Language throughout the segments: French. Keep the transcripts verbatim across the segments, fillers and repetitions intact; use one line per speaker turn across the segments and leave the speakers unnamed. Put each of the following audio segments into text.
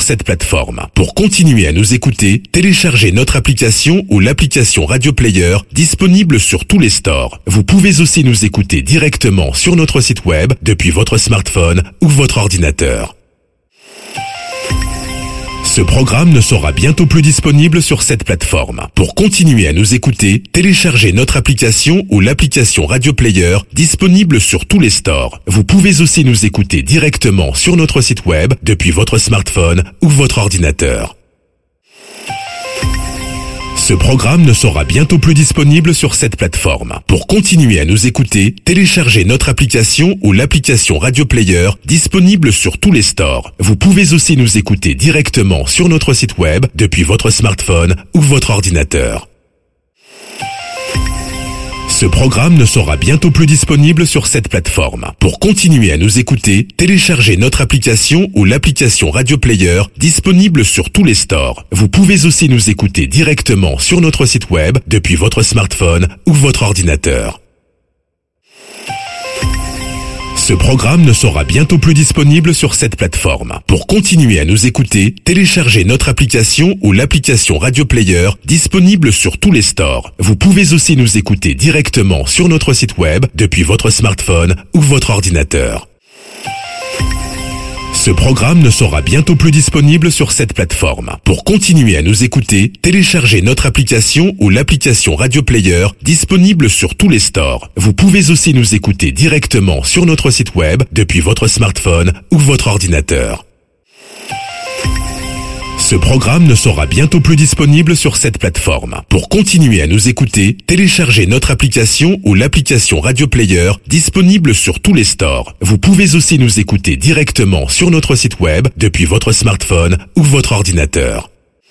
cette plateforme. Pour continuer à nous écouter, téléchargez notre application ou l'application Radio Player disponible sur tous les stores. Vous pouvez aussi nous écouter directement sur notre site web depuis votre smartphone ou votre ordinateur. Ce programme ne sera bientôt plus disponible sur cette plateforme. Pour continuer à nous écouter, téléchargez notre application ou l'application Radio Player disponible sur tous les stores. Vous pouvez aussi nous écouter directement sur notre site web depuis votre smartphone ou votre ordinateur. Ce programme ne sera bientôt plus disponible sur cette plateforme. Pour continuer à nous écouter, téléchargez notre application ou l'application Radio Player disponible sur tous les stores. Vous pouvez aussi nous écouter directement sur notre site web depuis votre smartphone ou votre ordinateur. Ce programme ne sera bientôt plus disponible sur cette plateforme. Pour continuer à nous écouter, téléchargez notre application ou l'application Radio Player disponible sur tous les stores. Vous pouvez aussi nous écouter directement sur notre site web depuis votre smartphone ou votre ordinateur. Ce programme ne sera bientôt plus disponible sur cette plateforme. Pour continuer à nous écouter, téléchargez notre application ou l'application Radio Player disponible sur tous les stores. Vous pouvez aussi nous écouter directement sur notre site web depuis votre smartphone ou votre ordinateur. Ce programme ne sera bientôt plus disponible sur cette plateforme. Pour continuer à nous écouter, téléchargez notre application ou l'application Radio Player disponible sur tous les stores. Vous pouvez aussi nous écouter directement sur notre site web depuis votre smartphone ou votre ordinateur. Ce programme ne sera bientôt plus disponible sur cette plateforme. Pour continuer à nous écouter, téléchargez notre application ou l'application Radio Player disponible sur tous les stores. Vous pouvez aussi nous écouter directement sur notre site web depuis votre smartphone ou votre ordinateur.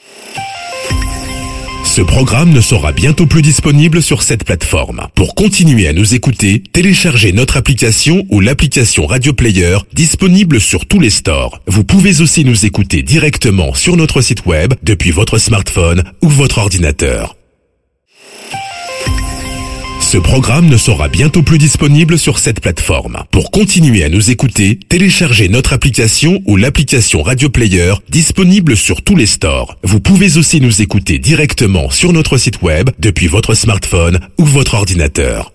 Ce programme ne sera bientôt plus disponible sur cette plateforme. Pour continuer à nous écouter, téléchargez notre application ou l'application Radio Player disponible sur tous les stores. Vous pouvez aussi nous écouter directement sur notre site web depuis votre smartphone ou votre ordinateur. Ce programme ne sera bientôt plus disponible sur cette plateforme. Pour continuer à nous écouter, téléchargez notre application ou l'application Radio Player disponible sur tous les stores. Vous pouvez aussi nous écouter directement sur notre site web depuis votre smartphone ou votre ordinateur.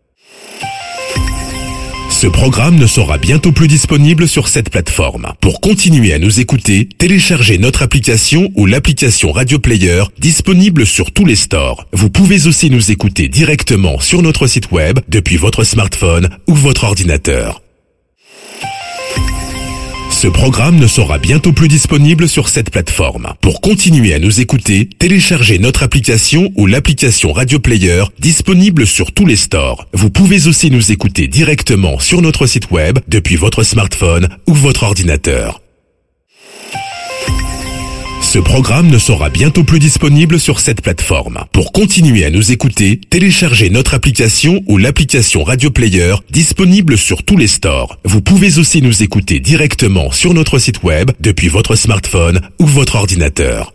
Ce programme ne sera bientôt plus disponible sur cette plateforme. Pour continuer à nous écouter, téléchargez notre application ou l'application Radio Player disponible sur tous les stores. Vous pouvez aussi nous écouter directement sur notre site web depuis votre smartphone ou votre ordinateur. Ce programme ne sera bientôt plus disponible sur cette plateforme. Pour continuer à nous écouter, téléchargez notre application ou l'application Radio Player disponible sur tous les stores. Vous pouvez aussi nous écouter directement sur notre site web depuis votre smartphone ou votre ordinateur. Ce programme ne sera bientôt plus disponible sur cette plateforme. Pour continuer à nous écouter, téléchargez notre application ou l'application Radio Player disponible sur tous les stores. Vous pouvez aussi nous écouter directement sur notre site web depuis votre smartphone ou votre ordinateur.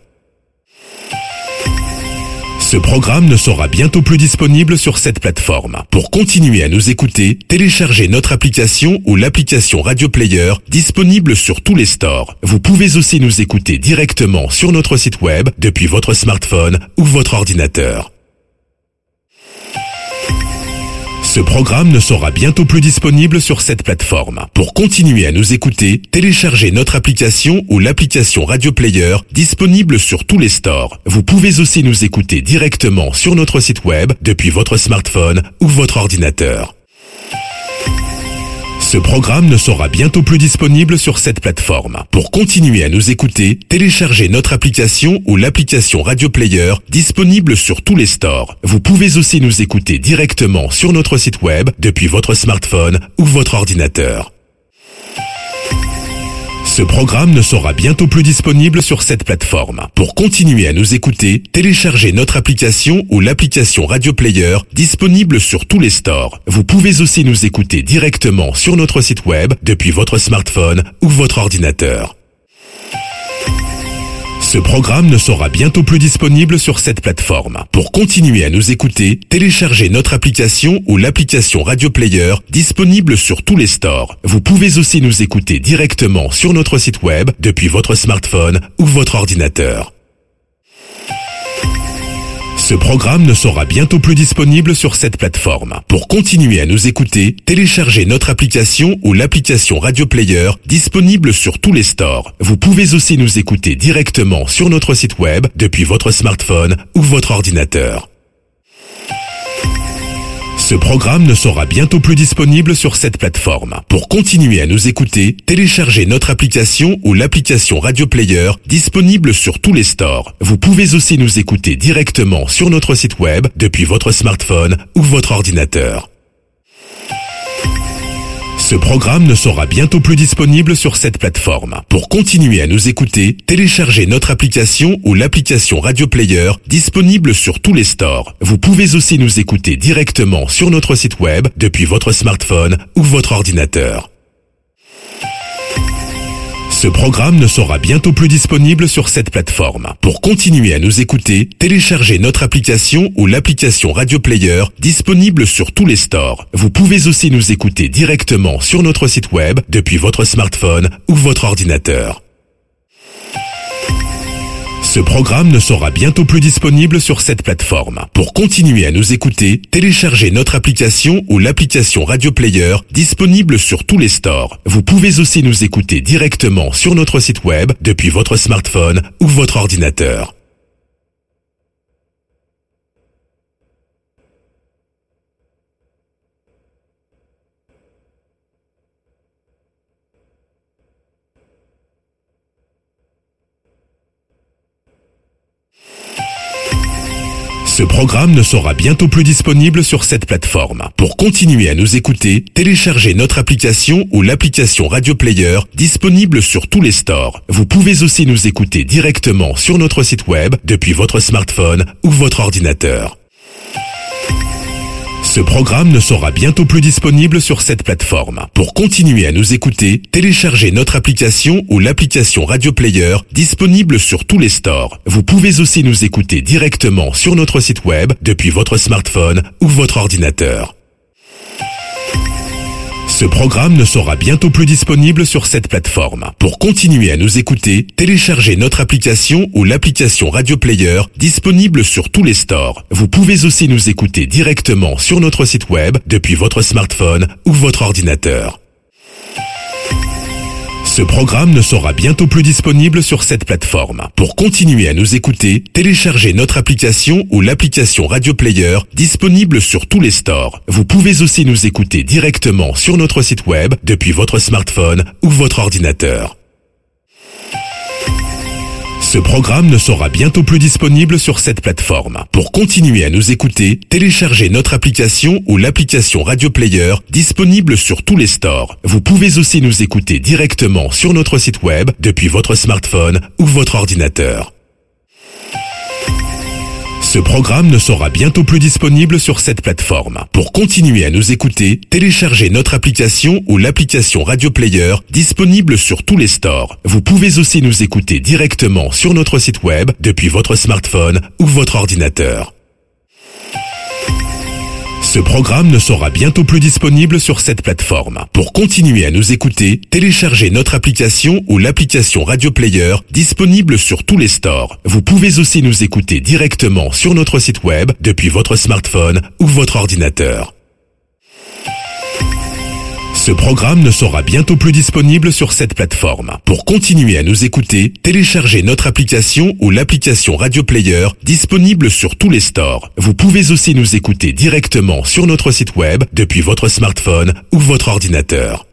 Ce programme ne sera bientôt plus disponible sur cette plateforme. Pour continuer à nous écouter, téléchargez notre application ou l'application Radio Player disponible sur tous les stores. Vous pouvez aussi nous écouter directement sur notre site web depuis votre smartphone ou votre ordinateur. Ce programme ne sera bientôt plus disponible sur cette plateforme. Pour continuer à nous écouter, téléchargez notre application ou l'application Radio Player disponible sur tous les stores. Vous pouvez aussi nous écouter directement sur notre site web depuis votre smartphone ou votre ordinateur. Ce programme ne sera bientôt plus disponible sur cette plateforme. Pour continuer à nous écouter, téléchargez notre application ou l'application Radio Player disponible sur tous les stores. Vous pouvez aussi nous écouter directement sur notre site web depuis votre smartphone ou votre ordinateur. Ce programme ne sera bientôt plus disponible sur cette plateforme. Pour continuer à nous écouter, téléchargez notre application ou l'application Radio Player disponible sur tous les stores. Vous pouvez aussi nous écouter directement sur notre site web depuis votre smartphone ou votre ordinateur. Ce programme ne sera bientôt plus disponible sur cette plateforme. Pour continuer à nous écouter, téléchargez notre application ou l'application Radio Player disponible sur tous les stores. Vous pouvez aussi nous écouter directement sur notre site web depuis votre smartphone ou votre ordinateur. Ce programme ne sera bientôt plus disponible sur cette plateforme. Pour continuer à nous écouter, téléchargez notre application ou l'application Radio Player disponible sur tous les stores. Vous pouvez aussi nous écouter directement sur notre site web depuis votre smartphone ou votre ordinateur. Ce programme ne sera bientôt plus disponible sur cette plateforme. Pour continuer à nous écouter, téléchargez notre application ou l'application Radio Player disponible sur tous les stores. Vous pouvez aussi nous écouter directement sur notre site web depuis votre smartphone ou votre ordinateur. Ce programme ne sera bientôt plus disponible sur cette plateforme. Pour continuer à nous écouter, téléchargez notre application ou l'application Radio Player disponible sur tous les stores. Vous pouvez aussi nous écouter directement sur notre site web depuis votre smartphone ou votre ordinateur. Ce programme ne sera bientôt plus disponible sur cette plateforme. Pour continuer à nous écouter, téléchargez notre application ou l'application Radio Player disponible sur tous les stores. Vous pouvez aussi nous écouter directement sur notre site web depuis votre smartphone ou votre ordinateur. Ce programme ne sera bientôt plus disponible sur cette plateforme. Pour continuer à nous écouter, téléchargez notre application ou l'application Radio Player disponible sur tous les stores. Vous pouvez aussi nous écouter directement sur notre site web depuis votre smartphone ou votre ordinateur. Ce programme ne sera bientôt plus disponible sur cette plateforme. Pour continuer à nous écouter, téléchargez notre application ou l'application Radio Player disponible sur tous les stores. Vous pouvez aussi nous écouter directement sur notre site web depuis votre smartphone ou votre ordinateur. Ce programme ne sera bientôt plus disponible sur cette plateforme. Pour continuer à nous écouter, téléchargez notre application ou l'application Radio Player disponible sur tous les stores. Vous pouvez aussi nous écouter directement sur notre site web depuis votre smartphone ou votre ordinateur. Ce programme ne sera bientôt plus disponible sur cette plateforme. Pour continuer à nous écouter, téléchargez notre application ou l'application Radio Player disponible sur tous les stores. Vous pouvez aussi nous écouter directement sur notre site web depuis votre smartphone ou votre ordinateur. Ce programme ne sera bientôt plus disponible sur cette plateforme. Pour continuer à nous écouter, téléchargez notre application ou l'application Radio Player disponible sur tous les stores. Vous pouvez aussi nous écouter directement sur notre site web depuis votre smartphone ou votre ordinateur. Ce programme ne sera bientôt plus disponible sur cette plateforme. Pour continuer à nous écouter, téléchargez notre application ou l'application Radio Player disponible sur tous les stores. Vous pouvez aussi nous écouter directement sur notre site web depuis votre smartphone ou votre ordinateur. Ce programme ne sera bientôt plus disponible sur cette plateforme. Pour continuer à nous écouter, téléchargez notre application ou l'application Radio Player disponible sur tous les stores. Vous pouvez aussi nous écouter directement sur notre site web depuis votre smartphone ou votre ordinateur. Ce programme ne sera bientôt plus disponible sur cette plateforme. Pour continuer à nous écouter, téléchargez notre application ou l'application Radio Player disponible sur tous les stores. Vous pouvez aussi nous écouter directement sur notre site web depuis votre smartphone ou votre ordinateur. Ce programme ne sera bientôt plus disponible sur cette plateforme. Pour continuer à nous écouter, téléchargez notre application ou l'application Radio Player disponible sur tous les stores. Vous pouvez aussi nous écouter directement sur notre site web depuis votre smartphone ou votre ordinateur.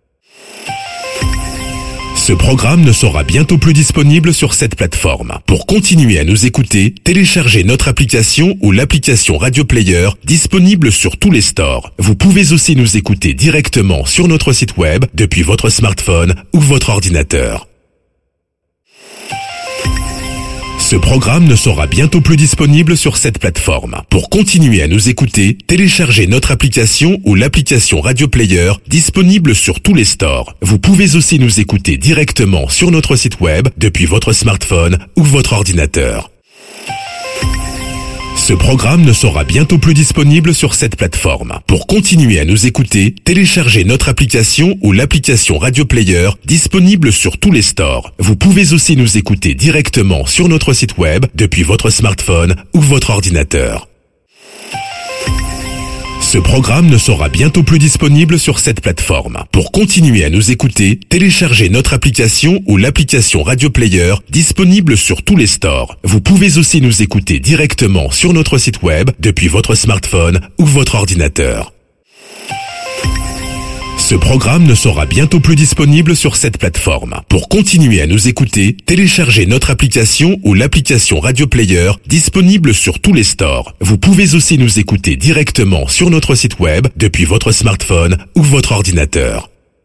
Ce programme ne sera bientôt plus disponible sur cette plateforme. Pour continuer à nous écouter, téléchargez notre application ou l'application Radio Player disponible sur tous les stores. Vous pouvez aussi nous écouter directement sur notre site web depuis votre smartphone ou votre ordinateur. Ce programme ne sera bientôt plus disponible sur cette plateforme. Pour continuer à nous écouter, téléchargez notre application ou l'application Radio Player disponible sur tous les stores. Vous pouvez aussi nous écouter directement sur notre site web depuis votre smartphone ou votre ordinateur. Ce programme ne sera bientôt plus disponible sur cette plateforme. Pour continuer à nous écouter, téléchargez notre application ou l'application Radio Player disponible sur tous les stores. Vous pouvez aussi nous écouter directement sur notre site web depuis votre smartphone ou votre ordinateur. Ce programme ne sera bientôt plus disponible sur cette plateforme. Pour continuer à nous écouter, téléchargez notre application ou l'application Radio Player disponible sur tous les stores. Vous pouvez aussi nous écouter directement sur notre site web depuis votre smartphone ou votre ordinateur. Ce programme ne sera bientôt plus disponible sur cette plateforme. Pour continuer à nous écouter, téléchargez notre application ou l'application Radio Player disponible sur tous les stores. Vous pouvez aussi nous écouter directement sur notre site web depuis votre smartphone ou votre ordinateur.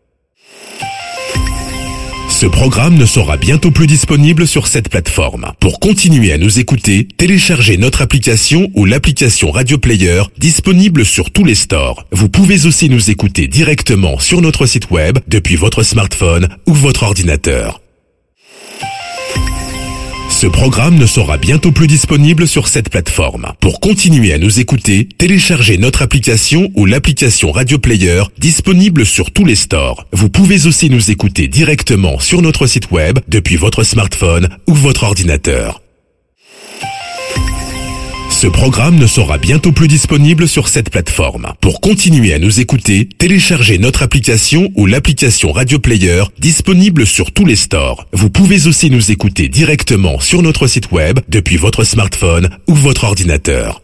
Ce programme ne sera bientôt plus disponible sur cette plateforme. Pour continuer à nous écouter, téléchargez notre application ou l'application Radio Player disponible sur tous les stores. Vous pouvez aussi nous écouter directement sur notre site web depuis votre smartphone ou votre ordinateur. Ce programme ne sera bientôt plus disponible sur cette plateforme. Pour continuer à nous écouter, téléchargez notre application ou l'application Radio Player disponible sur tous les stores. Vous pouvez aussi nous écouter directement sur notre site web depuis votre smartphone ou votre ordinateur. Ce programme ne sera bientôt plus disponible sur cette plateforme. Pour continuer à nous écouter, téléchargez notre application ou l'application Radio Player disponible sur tous les stores. Vous pouvez aussi nous écouter directement sur notre site web depuis votre smartphone ou votre ordinateur.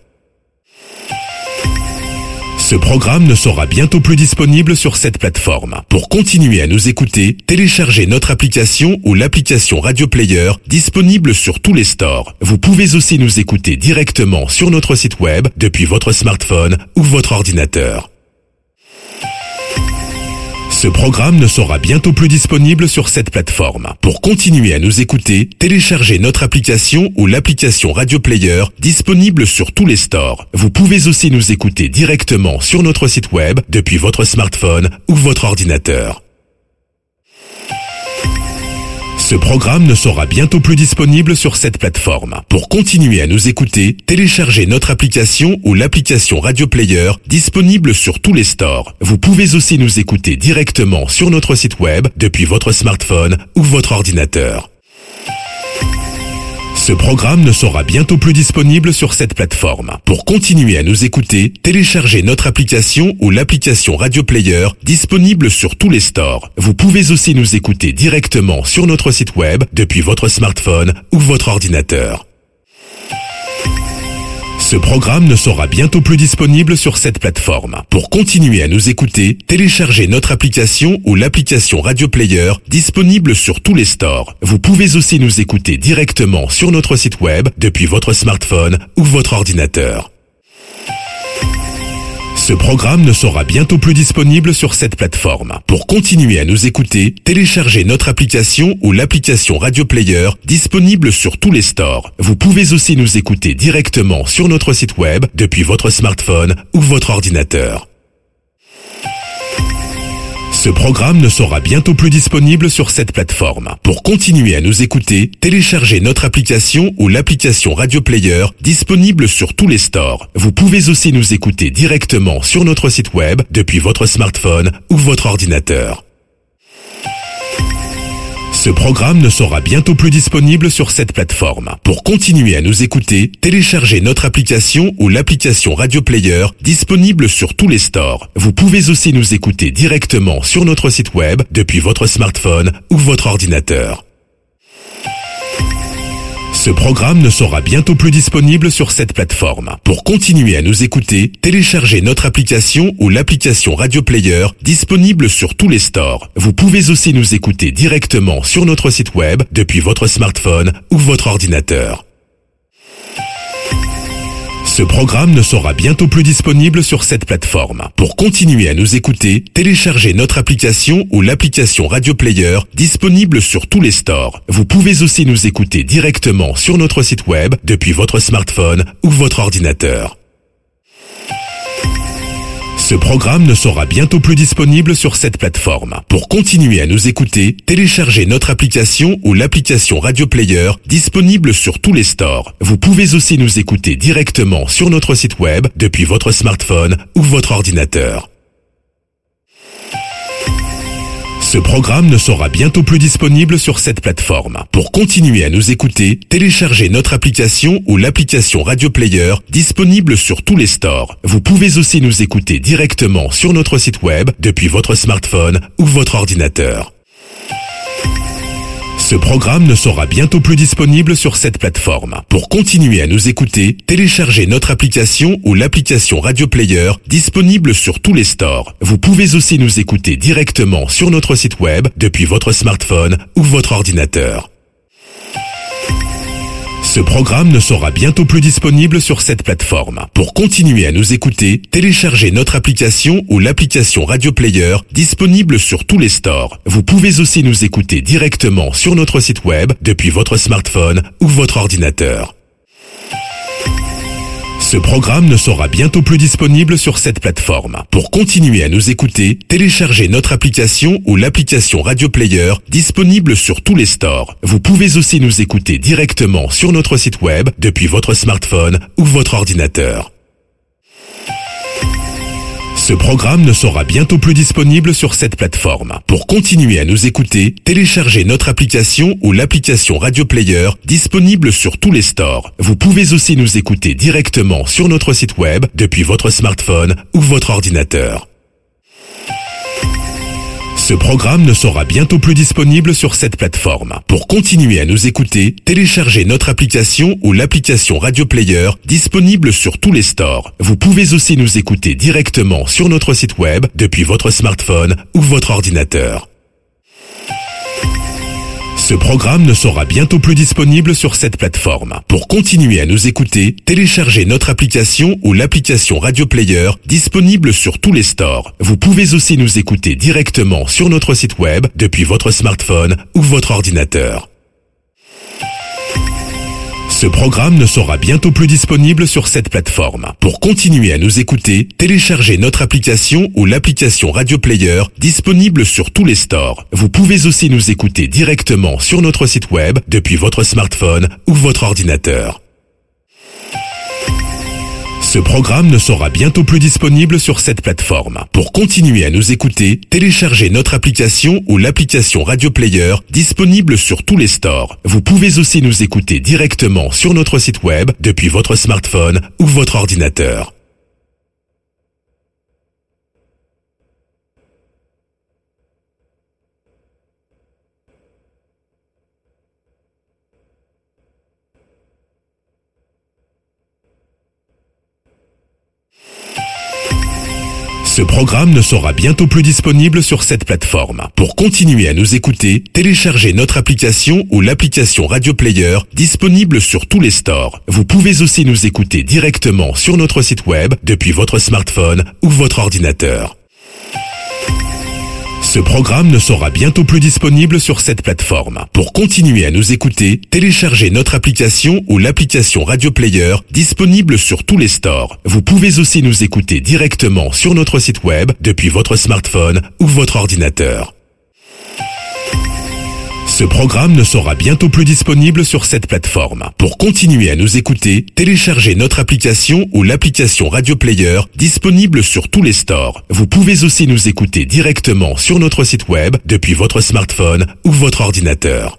Ce programme ne sera bientôt plus disponible sur cette plateforme. Pour continuer à nous écouter, téléchargez notre application ou l'application Radio Player disponible sur tous les stores. Vous pouvez aussi nous écouter directement sur notre site web depuis votre smartphone ou votre ordinateur. Ce programme ne sera bientôt plus disponible sur cette plateforme. Pour continuer à nous écouter, téléchargez notre application ou l'application Radio Player disponible sur tous les stores. Vous pouvez aussi nous écouter directement sur notre site web depuis votre smartphone ou votre ordinateur. Ce programme ne sera bientôt plus disponible sur cette plateforme. Pour continuer à nous écouter, téléchargez notre application ou l'application Radio Player disponible sur tous les stores. Vous pouvez aussi nous écouter directement sur notre site web depuis votre smartphone ou votre ordinateur. Ce programme ne sera bientôt plus disponible sur cette plateforme. Pour continuer à nous écouter, téléchargez notre application ou l'application Radio Player disponible sur tous les stores. Vous pouvez aussi nous écouter directement sur notre site web depuis votre smartphone ou votre ordinateur. Ce programme ne sera bientôt plus disponible sur cette plateforme. Pour continuer à nous écouter, téléchargez notre application ou l'application Radio Player disponible sur tous les stores. Vous pouvez aussi nous écouter directement sur notre site web depuis votre smartphone ou votre ordinateur. Ce programme ne sera bientôt plus disponible sur cette plateforme. Pour continuer à nous écouter, téléchargez notre application ou l'application Radio Player disponible sur tous les stores. Vous pouvez aussi nous écouter directement sur notre site web depuis votre smartphone ou votre ordinateur. Ce programme ne sera bientôt plus disponible sur cette plateforme. Pour continuer à nous écouter, téléchargez notre application ou l'application Radio Player disponible sur tous les stores. Vous pouvez aussi nous écouter directement sur notre site web depuis votre smartphone ou votre ordinateur. Ce programme ne sera bientôt plus disponible sur cette plateforme. Pour continuer à nous écouter, téléchargez notre application ou l'application Radio Player disponible sur tous les stores. Vous pouvez aussi nous écouter directement sur notre site web depuis votre smartphone ou votre ordinateur. Ce programme ne sera bientôt plus disponible sur cette plateforme. Pour continuer à nous écouter, téléchargez notre application ou l'application Radio Player disponible sur tous les stores. Vous pouvez aussi nous écouter directement sur notre site web depuis votre smartphone ou votre ordinateur. Ce programme ne sera bientôt plus disponible sur cette plateforme. Pour continuer à nous écouter, téléchargez notre application ou l'application Radio Player disponible sur tous les stores. Vous pouvez aussi nous écouter directement sur notre site web depuis votre smartphone ou votre ordinateur. Ce programme ne sera bientôt plus disponible sur cette plateforme. Pour continuer à nous écouter, téléchargez notre application ou l'application Radio Player disponible sur tous les stores. Vous pouvez aussi nous écouter directement sur notre site web depuis votre smartphone ou votre ordinateur. Ce programme ne sera bientôt plus disponible sur cette plateforme. Pour continuer à nous écouter, téléchargez notre application ou l'application Radio Player disponible sur tous les stores. Vous pouvez aussi nous écouter directement sur notre site web depuis votre smartphone ou votre ordinateur. Ce programme ne sera bientôt plus disponible sur cette plateforme. Pour continuer à nous écouter, téléchargez notre application ou l'application Radio Player disponible sur tous les stores. Vous pouvez aussi nous écouter directement sur notre site web depuis votre smartphone ou votre ordinateur. Ce programme ne sera bientôt plus disponible sur cette plateforme. Pour continuer à nous écouter, téléchargez notre application ou l'application Radio Player disponible sur tous les stores. Vous pouvez aussi nous écouter directement sur notre site web depuis votre smartphone ou votre ordinateur. Ce programme ne sera bientôt plus disponible sur cette plateforme. Pour continuer à nous écouter, téléchargez notre application ou l'application Radio Player disponible sur tous les stores. Vous pouvez aussi nous écouter directement sur notre site web depuis votre smartphone ou votre ordinateur. Ce programme ne sera bientôt plus disponible sur cette plateforme. Pour continuer à nous écouter, téléchargez notre application ou l'application Radio Player disponible sur tous les stores. Vous pouvez aussi nous écouter directement sur notre site web depuis votre smartphone ou votre ordinateur. Ce programme ne sera bientôt plus disponible sur cette plateforme. Pour continuer à nous écouter, téléchargez notre application ou l'application Radio Player disponible sur tous les stores. Vous pouvez aussi nous écouter directement sur notre site web depuis votre smartphone ou votre ordinateur. Ce programme ne sera bientôt plus disponible sur cette plateforme. Pour continuer à nous écouter, téléchargez notre application ou l'application Radio Player disponible sur tous les stores. Vous pouvez aussi nous écouter directement sur notre site web depuis votre smartphone ou votre ordinateur. Ce programme ne sera bientôt plus disponible sur cette plateforme. Pour continuer à nous écouter, téléchargez notre application ou l'application Radio Player disponible sur tous les stores. Vous pouvez aussi nous écouter directement sur notre site web depuis votre smartphone ou votre ordinateur. Ce programme ne sera bientôt plus disponible sur cette plateforme. Pour continuer à nous écouter, téléchargez notre application ou l'application Radio Player disponible sur tous les stores. Vous pouvez aussi nous écouter directement sur notre site web depuis votre smartphone ou votre ordinateur. Ce programme ne sera bientôt plus disponible sur cette plateforme. Pour continuer à nous écouter, téléchargez notre application ou l'application Radio Player disponible sur tous les stores. Vous pouvez aussi nous écouter directement sur notre site web depuis votre smartphone ou votre ordinateur. Ce programme ne sera bientôt plus disponible sur cette plateforme. Pour continuer à nous écouter, téléchargez notre application ou l'application Radio Player disponible sur tous les stores. Vous pouvez aussi nous écouter directement sur notre site web depuis votre smartphone ou votre ordinateur. Ce programme ne sera bientôt plus disponible sur cette plateforme. Pour continuer à nous écouter, téléchargez notre application ou l'application Radio Player disponible sur tous les stores. Vous pouvez aussi nous écouter directement sur notre site web depuis votre smartphone ou votre ordinateur.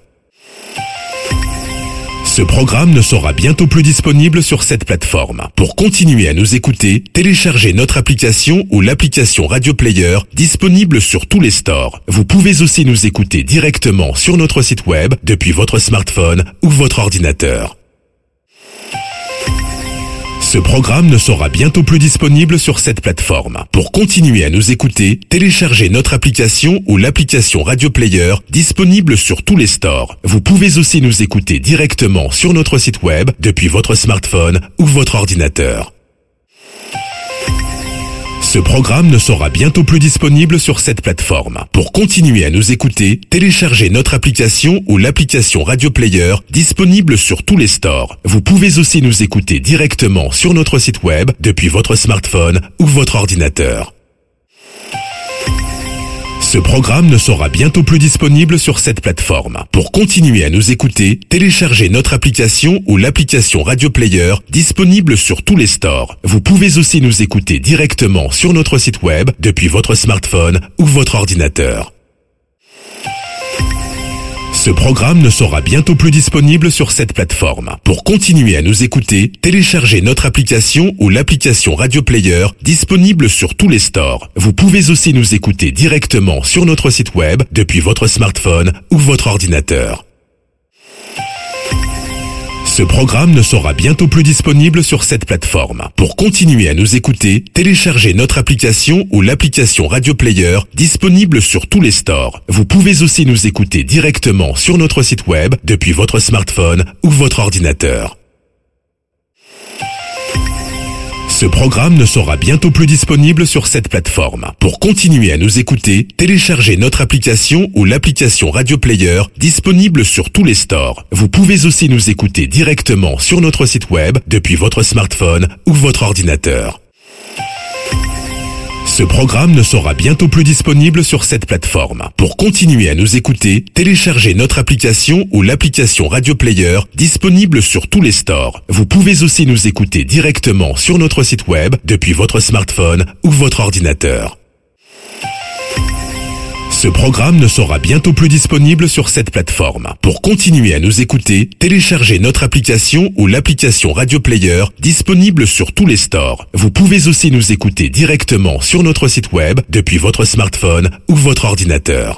Ce programme ne sera bientôt plus disponible sur cette plateforme. Pour continuer à nous écouter, téléchargez notre application ou l'application Radio Player disponible sur tous les stores. Vous pouvez aussi nous écouter directement sur notre site web depuis votre smartphone ou votre ordinateur. Ce programme ne sera bientôt plus disponible sur cette plateforme. Pour continuer à nous écouter, téléchargez notre application ou l'application Radio Player disponible sur tous les stores. Vous pouvez aussi nous écouter directement sur notre site web depuis votre smartphone ou votre ordinateur. Ce programme ne sera bientôt plus disponible sur cette plateforme. Pour continuer à nous écouter, téléchargez notre application ou l'application Radio Player disponible sur tous les stores. Vous pouvez aussi nous écouter directement sur notre site web depuis votre smartphone ou votre ordinateur. Ce programme ne sera bientôt plus disponible sur cette plateforme. Pour continuer à nous écouter, téléchargez notre application ou l'application Radio Player disponible sur tous les stores. Vous pouvez aussi nous écouter directement sur notre site web depuis votre smartphone ou votre ordinateur. Ce programme ne sera bientôt plus disponible sur cette plateforme. Pour continuer à nous écouter, téléchargez notre application ou l'application Radio Player disponible sur tous les stores. Vous pouvez aussi nous écouter directement sur notre site web depuis votre smartphone ou votre ordinateur. Ce programme ne sera bientôt plus disponible sur cette plateforme. Pour continuer à nous écouter, téléchargez notre application ou l'application Radio Player disponible sur tous les stores. Vous pouvez aussi nous écouter directement sur notre site web depuis votre smartphone ou votre ordinateur. Ce programme ne sera bientôt plus disponible sur cette plateforme. Pour continuer à nous écouter, téléchargez notre application ou l'application Radio Player disponible sur tous les stores. Vous pouvez aussi nous écouter directement sur notre site web depuis votre smartphone ou votre ordinateur. Ce programme ne sera bientôt plus disponible sur cette plateforme. Pour continuer à nous écouter, téléchargez notre application ou l'application Radio Player disponible sur tous les stores. Vous pouvez aussi nous écouter directement sur notre site web depuis votre smartphone ou votre ordinateur. Ce programme ne sera bientôt plus disponible sur cette plateforme. Pour continuer à nous écouter, téléchargez notre application ou l'application Radio Player disponible sur tous les stores. Vous pouvez aussi nous écouter directement sur notre site web depuis votre smartphone ou votre ordinateur.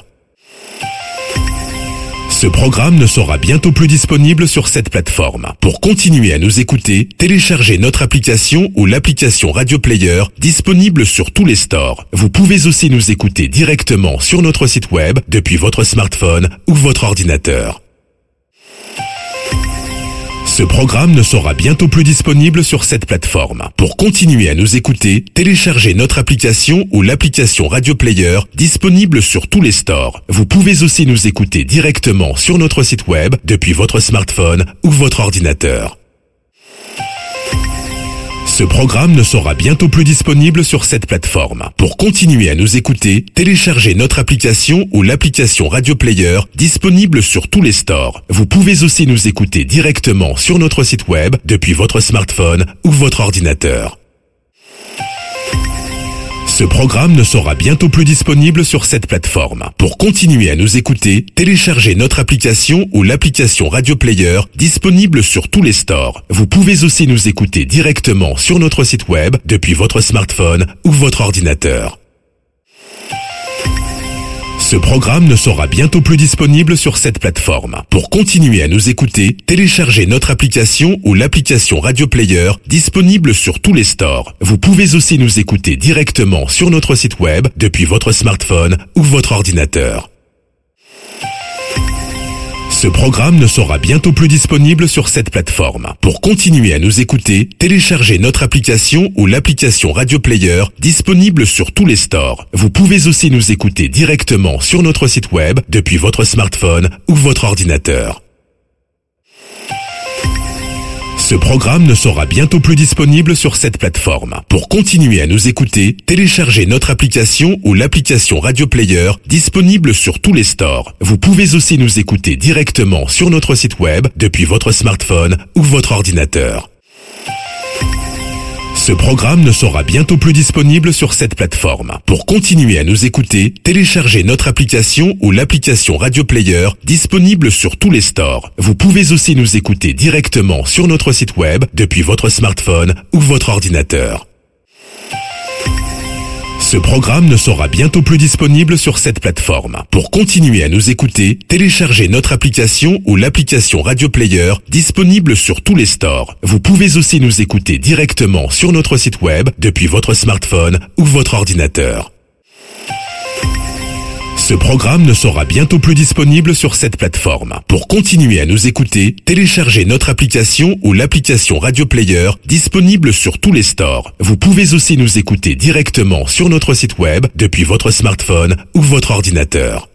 Ce programme ne sera bientôt plus disponible sur cette plateforme. Pour continuer à nous écouter, téléchargez notre application ou l'application Radio Player disponible sur tous les stores. Vous pouvez aussi nous écouter directement sur notre site web depuis votre smartphone ou votre ordinateur. Ce programme ne sera bientôt plus disponible sur cette plateforme. Pour continuer à nous écouter, téléchargez notre application ou l'application Radio Player disponible sur tous les stores. Vous pouvez aussi nous écouter directement sur notre site web depuis votre smartphone ou votre ordinateur. Ce programme ne sera bientôt plus disponible sur cette plateforme. Pour continuer à nous écouter, téléchargez notre application ou l'application Radio Player disponible sur tous les stores. Vous pouvez aussi nous écouter directement sur notre site web depuis votre smartphone ou votre ordinateur. Ce programme ne sera bientôt plus disponible sur cette plateforme. Pour continuer à nous écouter, téléchargez notre application ou l'application Radio Player disponible sur tous les stores. Vous pouvez aussi nous écouter directement sur notre site web depuis votre smartphone ou votre ordinateur. Ce programme ne sera bientôt plus disponible sur cette plateforme. Pour continuer à nous écouter, téléchargez notre application ou l'application Radio Player disponible sur tous les stores. Vous pouvez aussi nous écouter directement sur notre site web depuis votre smartphone ou votre ordinateur. Ce programme ne sera bientôt plus disponible sur cette plateforme. Pour continuer à nous écouter, téléchargez notre application ou l'application Radio Player disponible sur tous les stores. Vous pouvez aussi nous écouter directement sur notre site web depuis votre smartphone ou votre ordinateur. Ce programme ne sera bientôt plus disponible sur cette plateforme. Pour continuer à nous écouter, téléchargez notre application ou l'application Radio Player disponible sur tous les stores. Vous pouvez aussi nous écouter directement sur notre site web depuis votre smartphone ou votre ordinateur. Ce programme ne sera bientôt plus disponible sur cette plateforme. Pour continuer à nous écouter, téléchargez notre application ou l'application Radio Player disponible sur tous les stores. Vous pouvez aussi nous écouter directement sur notre site web depuis votre smartphone ou votre ordinateur. Ce programme ne sera bientôt plus disponible sur cette plateforme. Pour continuer à nous écouter, téléchargez notre application ou l'application Radio Player disponible sur tous les stores. Vous pouvez aussi nous écouter directement sur notre site web depuis votre smartphone ou votre ordinateur. Ce programme ne sera bientôt plus disponible sur cette plateforme. Pour continuer à nous écouter, téléchargez notre application ou l'application Radio Player disponible sur tous les stores. Vous pouvez aussi nous écouter directement sur notre site web depuis votre smartphone ou votre ordinateur.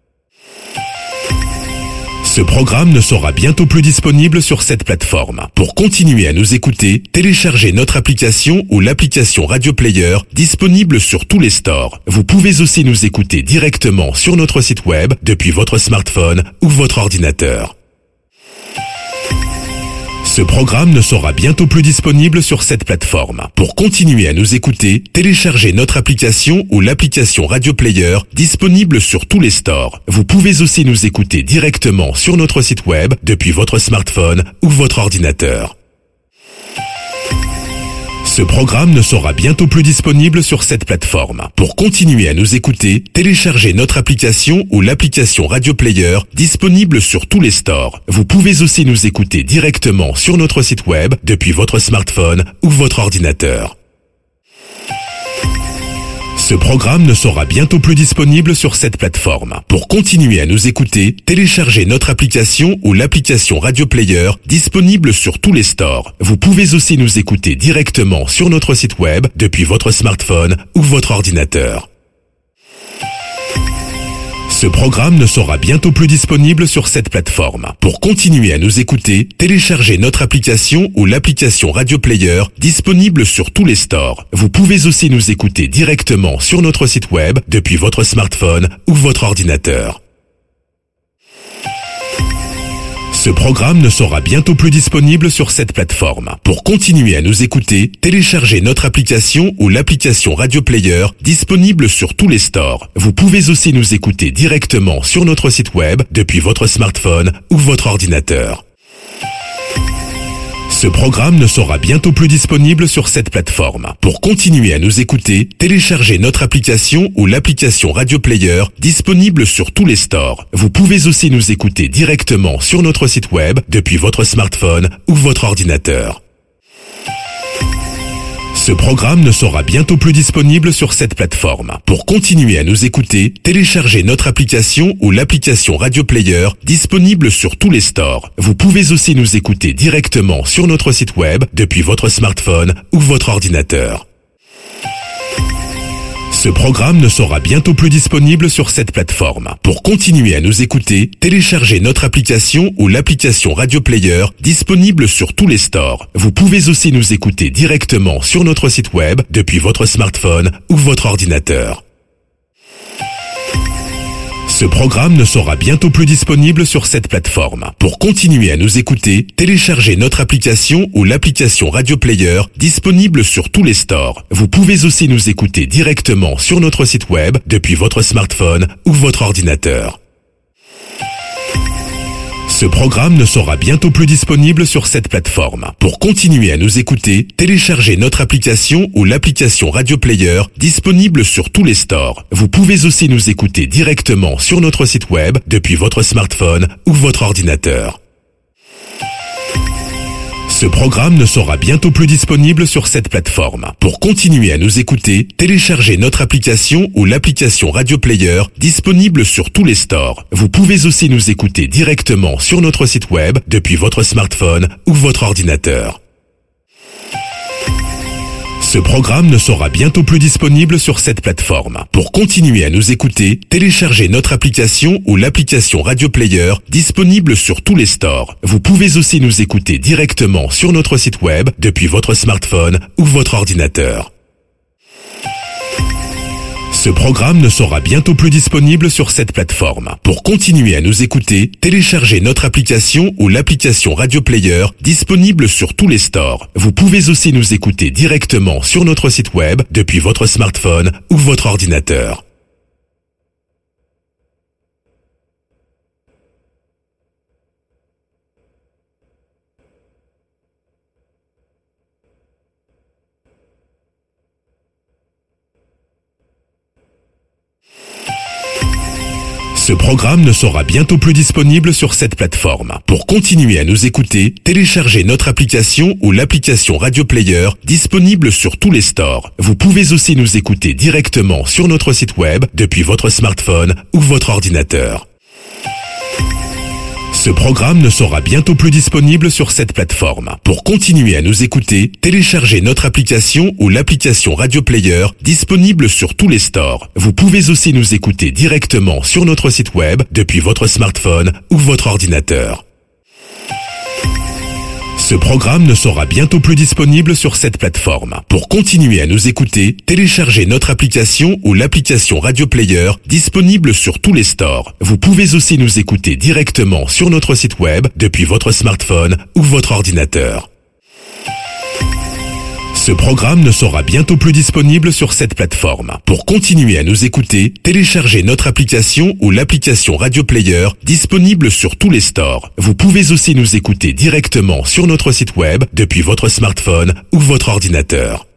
Ce programme ne sera bientôt plus disponible sur cette plateforme. Pour continuer à nous écouter, téléchargez notre application ou l'application Radio Player disponible sur tous les stores. Vous pouvez aussi nous écouter directement sur notre site web depuis votre smartphone ou votre ordinateur. Ce programme ne sera bientôt plus disponible sur cette plateforme. Pour continuer à nous écouter, téléchargez notre application ou l'application Radio Player disponible sur tous les stores. Vous pouvez aussi nous écouter directement sur notre site web depuis votre smartphone ou votre ordinateur. Ce programme ne sera bientôt plus disponible sur cette plateforme. Pour continuer à nous écouter, téléchargez notre application ou l'application Radio Player disponible sur tous les stores. Vous pouvez aussi nous écouter directement sur notre site web depuis votre smartphone ou votre ordinateur. Ce programme ne sera bientôt plus disponible sur cette plateforme. Pour continuer à nous écouter, téléchargez notre application ou l'application Radio Player disponible sur tous les stores. Vous pouvez aussi nous écouter directement sur notre site web depuis votre smartphone ou votre ordinateur. Ce programme ne sera bientôt plus disponible sur cette plateforme. Pour continuer à nous écouter, téléchargez notre application ou l'application Radio Player disponible sur tous les stores. Vous pouvez aussi nous écouter directement sur notre site web depuis votre smartphone ou votre ordinateur. Ce programme ne sera bientôt plus disponible sur cette plateforme. Pour continuer à nous écouter, téléchargez notre application ou l'application Radio Player disponible sur tous les stores. Vous pouvez aussi nous écouter directement sur notre site web depuis votre smartphone ou votre ordinateur. Ce programme ne sera bientôt plus disponible sur cette plateforme. Pour continuer à nous écouter, téléchargez notre application ou l'application Radio Player disponible sur tous les stores. Vous pouvez aussi nous écouter directement sur notre site web depuis votre smartphone ou votre ordinateur. Ce programme ne sera bientôt plus disponible sur cette plateforme. Pour continuer à nous écouter, téléchargez notre application ou l'application Radio Player disponible sur tous les stores. Vous pouvez aussi nous écouter directement sur notre site web depuis votre smartphone ou votre ordinateur. Ce programme ne sera bientôt plus disponible sur cette plateforme. Pour continuer à nous écouter, téléchargez notre application ou l'application Radio Player disponible sur tous les stores. Vous pouvez aussi nous écouter directement sur notre site web depuis votre smartphone ou votre ordinateur. Ce programme ne sera bientôt plus disponible sur cette plateforme. Pour continuer à nous écouter, téléchargez notre application ou l'application Radio Player disponible sur tous les stores. Vous pouvez aussi nous écouter directement sur notre site web depuis votre smartphone ou votre ordinateur. Ce programme ne sera bientôt plus disponible sur cette plateforme. Pour continuer à nous écouter, téléchargez notre application ou l'application Radio Player disponible sur tous les stores. Vous pouvez aussi nous écouter directement sur notre site web depuis votre smartphone ou votre ordinateur. Ce programme ne sera bientôt plus disponible sur cette plateforme. Pour continuer à nous écouter, téléchargez notre application ou l'application Radio Player disponible sur tous les stores. Vous pouvez aussi nous écouter directement sur notre site web depuis votre smartphone ou votre ordinateur. Ce programme ne sera bientôt plus disponible sur cette plateforme. Pour continuer à nous écouter, téléchargez notre application ou l'application Radio Player disponible sur tous les stores. Vous pouvez aussi nous écouter directement sur notre site web depuis votre smartphone ou votre ordinateur. Ce programme ne sera bientôt plus disponible sur cette plateforme. Pour continuer à nous écouter, téléchargez notre application ou l'application Radio Player disponible sur tous les stores. Vous pouvez aussi nous écouter directement sur notre site web depuis votre smartphone ou votre ordinateur. Ce programme ne sera bientôt plus disponible sur cette plateforme. Pour continuer à nous écouter, téléchargez notre application ou l'application Radio Player disponible sur tous les stores. Vous pouvez aussi nous écouter directement sur notre site web depuis votre smartphone ou votre ordinateur. Ce programme ne sera bientôt plus disponible sur cette plateforme. Pour continuer à nous écouter, téléchargez notre application ou l'application Radio Player disponible sur tous les stores. Vous pouvez aussi nous écouter directement sur notre site web depuis votre smartphone ou votre ordinateur. Ce programme ne sera bientôt plus disponible sur cette plateforme. Pour continuer à nous écouter, téléchargez notre application ou l'application Radio Player disponible sur tous les stores. Vous pouvez aussi nous écouter directement sur notre site web depuis votre smartphone ou votre ordinateur. Ce programme ne sera bientôt plus disponible sur cette plateforme. Pour continuer à nous écouter, téléchargez notre application ou l'application Radio Player disponible sur tous les stores. Vous pouvez aussi nous écouter directement sur notre site web depuis votre smartphone ou votre ordinateur.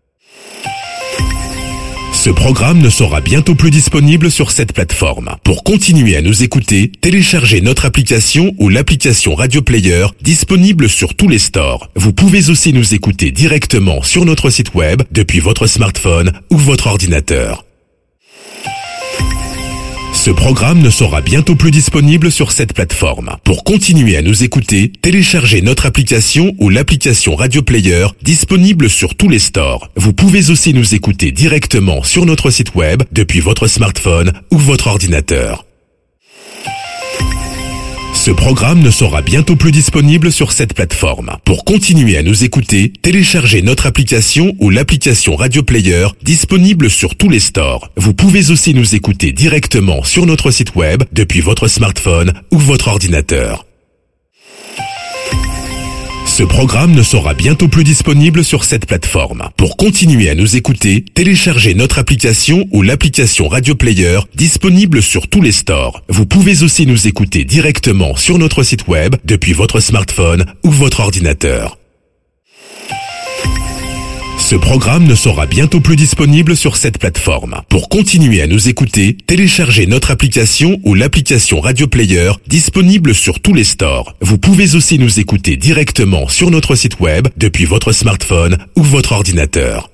Ce programme ne sera bientôt plus disponible sur cette plateforme. Pour continuer à nous écouter, téléchargez notre application ou l'application Radio Player disponible sur tous les stores. Vous pouvez aussi nous écouter directement sur notre site web depuis votre smartphone ou votre ordinateur. Ce programme ne sera bientôt plus disponible sur cette plateforme. Pour continuer à nous écouter, téléchargez notre application ou l'application Radio Player disponible sur tous les stores. Vous pouvez aussi nous écouter directement sur notre site web depuis votre smartphone ou votre ordinateur. Ce programme ne sera bientôt plus disponible sur cette plateforme. Pour continuer à nous écouter, téléchargez notre application ou l'application Radio Player disponible sur tous les stores. Vous pouvez aussi nous écouter directement sur notre site web depuis votre smartphone ou votre ordinateur. Ce programme ne sera bientôt plus disponible sur cette plateforme. Pour continuer à nous écouter, téléchargez notre application ou l'application Radio Player disponible sur tous les stores. Vous pouvez aussi nous écouter directement sur notre site web depuis votre smartphone ou votre ordinateur. Ce programme ne sera bientôt plus disponible sur cette plateforme. Pour continuer à nous écouter, téléchargez notre application ou l'application Radio Player disponible sur tous les stores. Vous pouvez aussi nous écouter directement sur notre site web depuis votre smartphone ou votre ordinateur.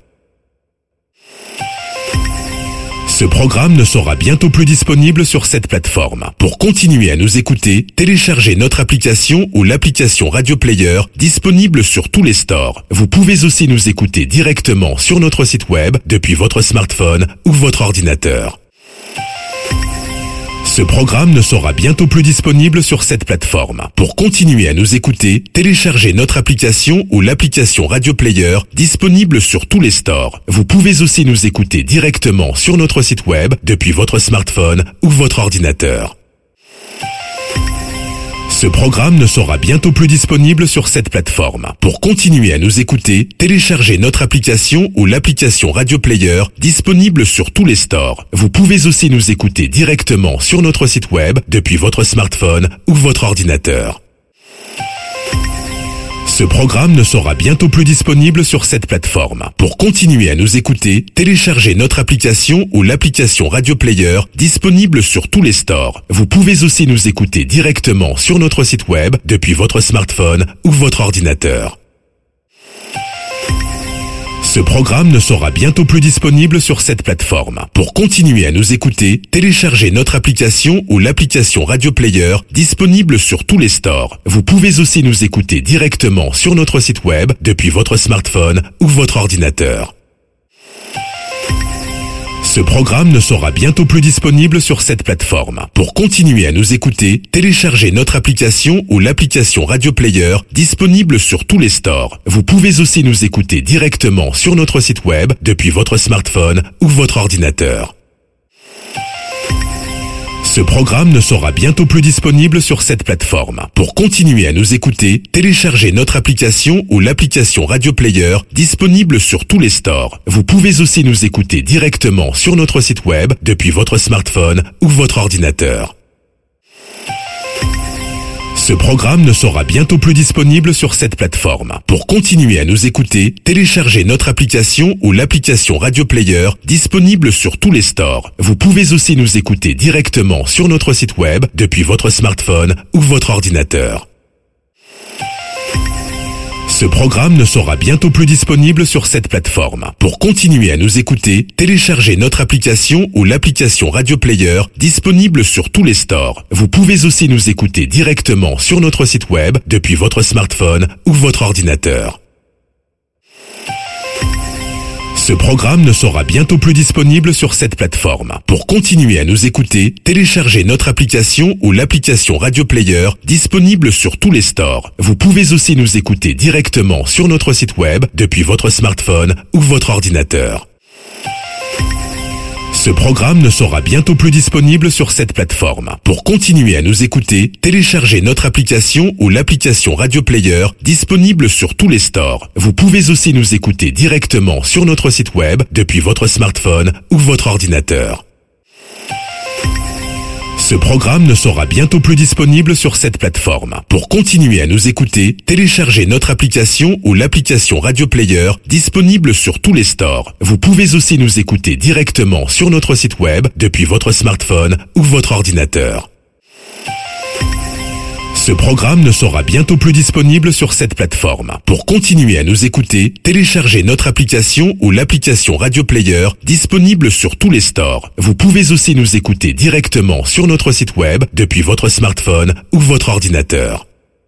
Ce programme ne sera bientôt plus disponible sur cette plateforme. Pour continuer à nous écouter, téléchargez notre application ou l'application Radio Player disponible sur tous les stores. Vous pouvez aussi nous écouter directement sur notre site web depuis votre smartphone ou votre ordinateur. Ce programme ne sera bientôt plus disponible sur cette plateforme. Pour continuer à nous écouter, téléchargez notre application ou l'application Radio Player disponible sur tous les stores. Vous pouvez aussi nous écouter directement sur notre site web depuis votre smartphone ou votre ordinateur. Ce programme ne sera bientôt plus disponible sur cette plateforme. Pour continuer à nous écouter, téléchargez notre application ou l'application Radio Player disponible sur tous les stores. Vous pouvez aussi nous écouter directement sur notre site web depuis votre smartphone ou votre ordinateur. Ce programme ne sera bientôt plus disponible sur cette plateforme. Pour continuer à nous écouter, téléchargez notre application ou l'application Radio Player disponible sur tous les stores. Vous pouvez aussi nous écouter directement sur notre site web depuis votre smartphone ou votre ordinateur. Ce programme ne sera bientôt plus disponible sur cette plateforme. Pour continuer à nous écouter, téléchargez notre application ou l'application Radio Player disponible sur tous les stores. Vous pouvez aussi nous écouter directement sur notre site web depuis votre smartphone ou votre ordinateur. Ce programme ne sera bientôt plus disponible sur cette plateforme. Pour continuer à nous écouter, téléchargez notre application ou l'application Radio Player disponible sur tous les stores. Vous pouvez aussi nous écouter directement sur notre site web depuis votre smartphone ou votre ordinateur. Ce programme ne sera bientôt plus disponible sur cette plateforme. Pour continuer à nous écouter, téléchargez notre application ou l'application Radio Player disponible sur tous les stores. Vous pouvez aussi nous écouter directement sur notre site web depuis votre smartphone ou votre ordinateur. Ce programme ne sera bientôt plus disponible sur cette plateforme. Pour continuer à nous écouter, téléchargez notre application ou l'application Radio Player disponible sur tous les stores. Vous pouvez aussi nous écouter directement sur notre site web depuis votre smartphone ou votre ordinateur. Ce programme ne sera bientôt plus disponible sur cette plateforme. Pour continuer à nous écouter, téléchargez notre application ou l'application Radio Player disponible sur tous les stores. Vous pouvez aussi nous écouter directement sur notre site web depuis votre smartphone ou votre ordinateur. Ce programme ne sera bientôt plus disponible sur cette plateforme. Pour continuer à nous écouter, téléchargez notre application ou l'application Radio Player disponible sur tous les stores. Vous pouvez aussi nous écouter directement sur notre site web depuis votre smartphone ou votre ordinateur. Ce programme ne sera bientôt plus disponible sur cette plateforme. Pour continuer à nous écouter, téléchargez notre application ou l'application Radio Player disponible sur tous les stores. Vous pouvez aussi nous écouter directement sur notre site web depuis votre smartphone ou votre ordinateur. Ce programme ne sera bientôt plus disponible sur cette plateforme. Pour continuer à nous écouter, téléchargez notre application ou l'application Radio Player disponible sur tous les stores. Vous pouvez aussi nous écouter directement sur notre site web depuis votre smartphone ou votre ordinateur. Ce programme ne sera bientôt plus disponible sur cette plateforme. Pour continuer à nous écouter, téléchargez notre application ou l'application Radio Player disponible sur tous les stores. Vous pouvez aussi nous écouter directement sur notre site web depuis votre smartphone ou votre ordinateur.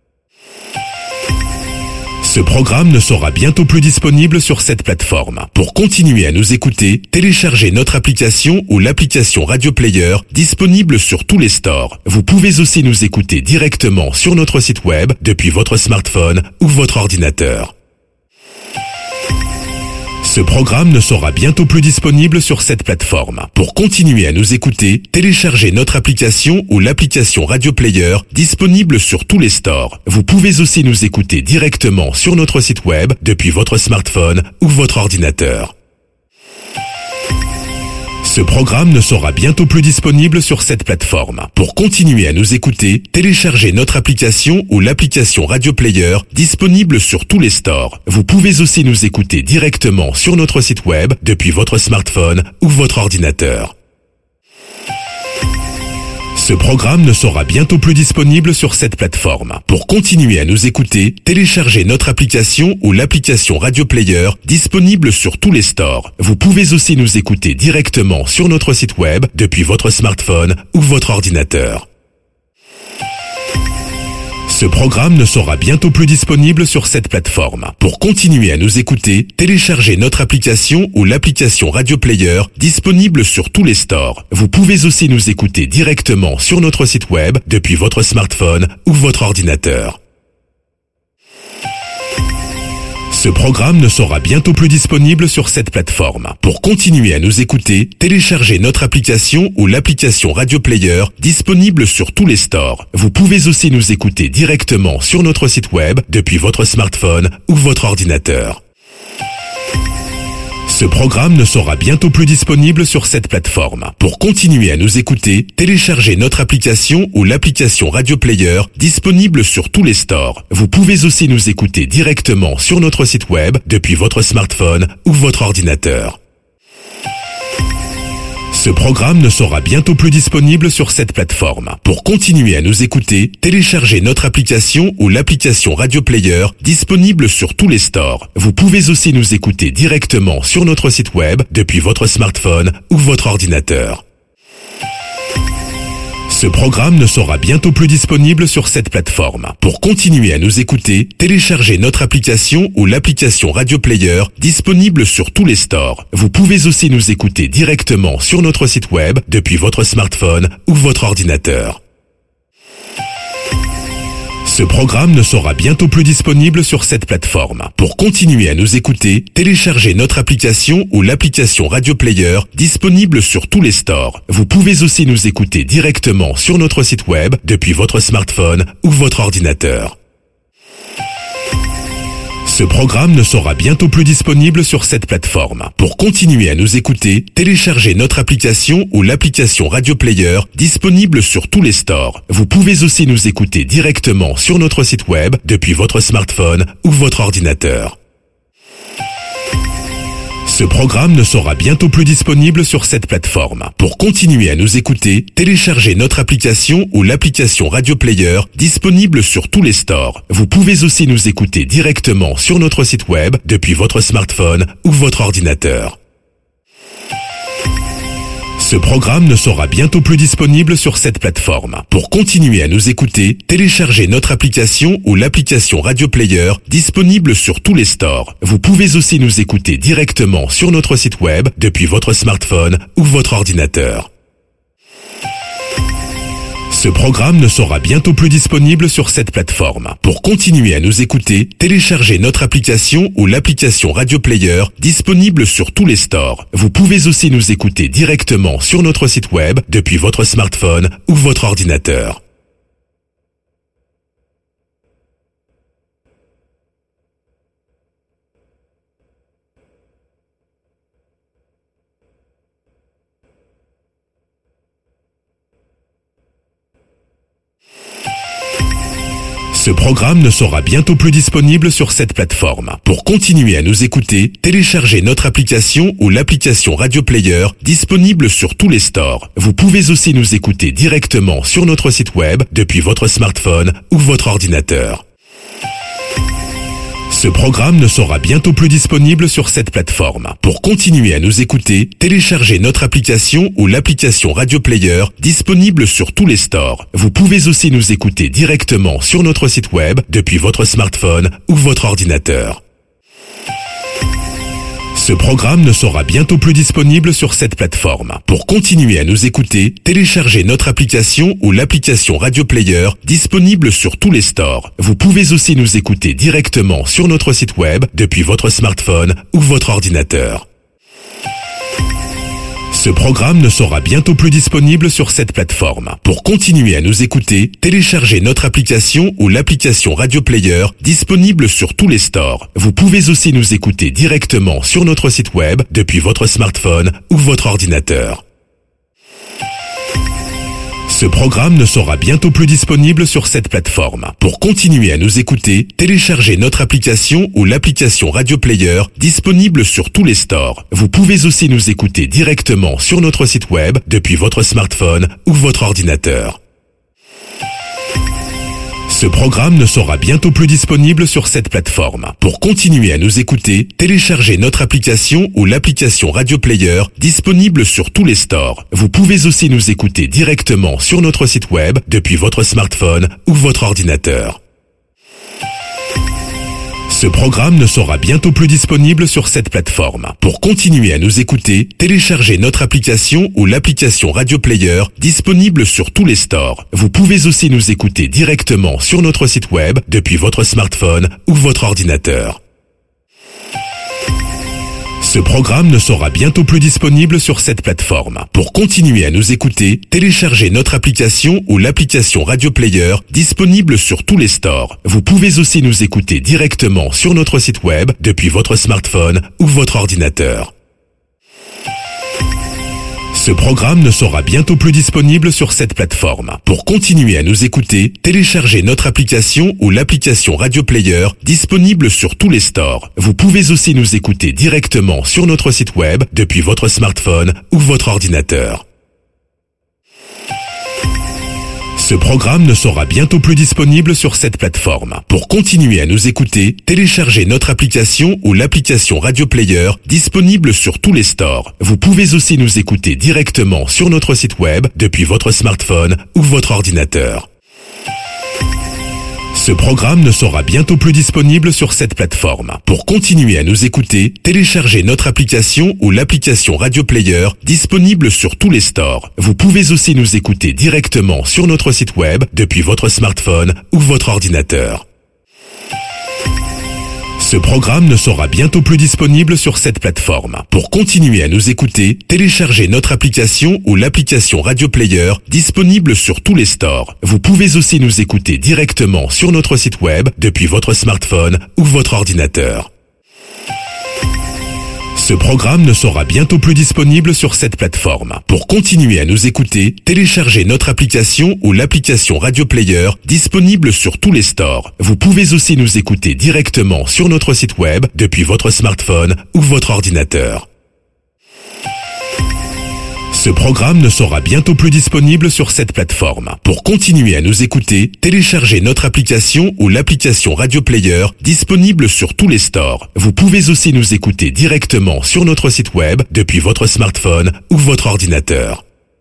Ce programme ne sera bientôt plus disponible sur cette plateforme. Pour continuer à nous écouter, téléchargez notre application ou l'application Radio Player disponible sur tous les stores. Vous pouvez aussi nous écouter directement sur notre site web depuis votre smartphone ou votre ordinateur. Ce programme ne sera bientôt plus disponible sur cette plateforme. Pour continuer à nous écouter, téléchargez notre application ou l'application Radio Player disponible sur tous les stores. Vous pouvez aussi nous écouter directement sur notre site web depuis votre smartphone ou votre ordinateur. Ce programme ne sera bientôt plus disponible sur cette plateforme. Pour continuer à nous écouter, téléchargez notre application ou l'application Radio Player disponible sur tous les stores. Vous pouvez aussi nous écouter directement sur notre site web depuis votre smartphone ou votre ordinateur. Ce programme ne sera bientôt plus disponible sur cette plateforme. Pour continuer à nous écouter, téléchargez notre application ou l'application Radio Player disponible sur tous les stores. Vous pouvez aussi nous écouter directement sur notre site web depuis votre smartphone ou votre ordinateur. Ce programme ne sera bientôt plus disponible sur cette plateforme. Pour continuer à nous écouter, téléchargez notre application ou l'application Radio Player disponible sur tous les stores. Vous pouvez aussi nous écouter directement sur notre site web depuis votre smartphone ou votre ordinateur. Ce programme ne sera bientôt plus disponible sur cette plateforme. Pour continuer à nous écouter, téléchargez notre application ou l'application Radio Player disponible sur tous les stores. Vous pouvez aussi nous écouter directement sur notre site web depuis votre smartphone ou votre ordinateur. Ce programme ne sera bientôt plus disponible sur cette plateforme. Pour continuer à nous écouter, téléchargez notre application ou l'application Radio Player disponible sur tous les stores. Vous pouvez aussi nous écouter directement sur notre site web depuis votre smartphone ou votre ordinateur. Ce programme ne sera bientôt plus disponible sur cette plateforme. Pour continuer à nous écouter, téléchargez notre application ou l'application Radio Player disponible sur tous les stores. Vous pouvez aussi nous écouter directement sur notre site web depuis votre smartphone ou votre ordinateur. Ce programme ne sera bientôt plus disponible sur cette plateforme. Pour continuer à nous écouter, téléchargez notre application ou l'application Radio Player disponible sur tous les stores. Vous pouvez aussi nous écouter directement sur notre site web depuis votre smartphone ou votre ordinateur. Ce programme ne sera bientôt plus disponible sur cette plateforme. Pour continuer à nous écouter, téléchargez notre application ou l'application Radio Player disponible sur tous les stores. Vous pouvez aussi nous écouter directement sur notre site web depuis votre smartphone ou votre ordinateur. Ce programme ne sera bientôt plus disponible sur cette plateforme. Pour continuer à nous écouter, téléchargez notre application ou l'application Radio Player disponible sur tous les stores. Vous pouvez aussi nous écouter directement sur notre site web depuis votre smartphone ou votre ordinateur. Ce programme ne sera bientôt plus disponible sur cette plateforme. Pour continuer à nous écouter, téléchargez notre application ou l'application Radio Player disponible sur tous les stores. Vous pouvez aussi nous écouter directement sur notre site web depuis votre smartphone ou votre ordinateur. Ce programme ne sera bientôt plus disponible sur cette plateforme. Pour continuer à nous écouter, téléchargez notre application ou l'application Radio Player disponible sur tous les stores. Vous pouvez aussi nous écouter directement sur notre site web depuis votre smartphone ou votre ordinateur. Ce programme ne sera bientôt plus disponible sur cette plateforme. Pour continuer à nous écouter, téléchargez notre application ou l'application Radio Player disponible sur tous les stores. Vous pouvez aussi nous écouter directement sur notre site web depuis votre smartphone ou votre ordinateur. Ce programme ne sera bientôt plus disponible sur cette plateforme. Pour continuer à nous écouter, téléchargez notre application ou l'application Radio Player disponible sur tous les stores. Vous pouvez aussi nous écouter directement sur notre site web depuis votre smartphone ou votre ordinateur. Ce programme ne sera bientôt plus disponible sur cette plateforme. Pour continuer à nous écouter, téléchargez notre application ou l'application Radio Player disponible sur tous les stores. Vous pouvez aussi nous écouter directement sur notre site web depuis votre smartphone ou votre ordinateur. Ce programme ne sera bientôt plus disponible sur cette plateforme. Pour continuer à nous écouter, téléchargez notre application ou l'application Radio Player disponible sur tous les stores. Vous pouvez aussi nous écouter directement sur notre site web depuis votre smartphone ou votre ordinateur. Ce programme ne sera bientôt plus disponible sur cette plateforme. Pour continuer à nous écouter, téléchargez notre application ou l'application Radio Player disponible sur tous les stores. Vous pouvez aussi nous écouter directement sur notre site web depuis votre smartphone ou votre ordinateur. Ce programme ne sera bientôt plus disponible sur cette plateforme. Pour continuer à nous écouter, téléchargez notre application ou l'application Radio Player disponible sur tous les stores. Vous pouvez aussi nous écouter directement sur notre site web depuis votre smartphone ou votre ordinateur. Ce programme ne sera bientôt plus disponible sur cette plateforme. Pour continuer à nous écouter, téléchargez notre application ou l'application Radio Player disponible sur tous les stores. Vous pouvez aussi nous écouter directement sur notre site web depuis votre smartphone ou votre ordinateur. Ce programme ne sera bientôt plus disponible sur cette plateforme. Pour continuer à nous écouter, téléchargez notre application ou l'application Radio Player disponible sur tous les stores. Vous pouvez aussi nous écouter directement sur notre site web depuis votre smartphone ou votre ordinateur. Ce programme ne sera bientôt plus disponible sur cette plateforme. Pour continuer à nous écouter, téléchargez notre application ou l'application Radio Player disponible sur tous les stores. Vous pouvez aussi nous écouter directement sur notre site web depuis votre smartphone ou votre ordinateur. Ce programme ne sera bientôt plus disponible sur cette plateforme. Pour continuer à nous écouter, téléchargez notre application ou l'application Radio Player disponible sur tous les stores. Vous pouvez aussi nous écouter directement sur notre site web depuis votre smartphone ou votre ordinateur. Ce programme ne sera bientôt plus disponible sur cette plateforme. Pour continuer à nous écouter, téléchargez notre application ou l'application Radio Player disponible sur tous les stores. Vous pouvez aussi nous écouter directement sur notre site web depuis votre smartphone ou votre ordinateur. Ce programme ne sera bientôt plus disponible sur cette plateforme. Pour continuer à nous écouter, téléchargez notre application ou l'application Radio Player disponible sur tous les stores. Vous pouvez aussi nous écouter directement sur notre site web depuis votre smartphone ou votre ordinateur. Ce programme ne sera bientôt plus disponible sur cette plateforme. Pour continuer à nous écouter, téléchargez notre application ou l'application Radio Player disponible sur tous les stores. Vous pouvez aussi nous écouter directement sur notre site web depuis votre smartphone ou votre ordinateur. Ce programme ne sera bientôt plus disponible sur cette plateforme. Pour continuer à nous écouter, téléchargez notre application ou l'application Radio Player disponible sur tous les stores. Vous pouvez aussi nous écouter directement sur notre site web depuis votre smartphone ou votre ordinateur. Ce programme ne sera bientôt plus disponible sur cette plateforme. Pour continuer à nous écouter, téléchargez notre application ou l'application Radio Player disponible sur tous les stores. Vous pouvez aussi nous écouter directement sur notre site web depuis votre smartphone ou votre ordinateur.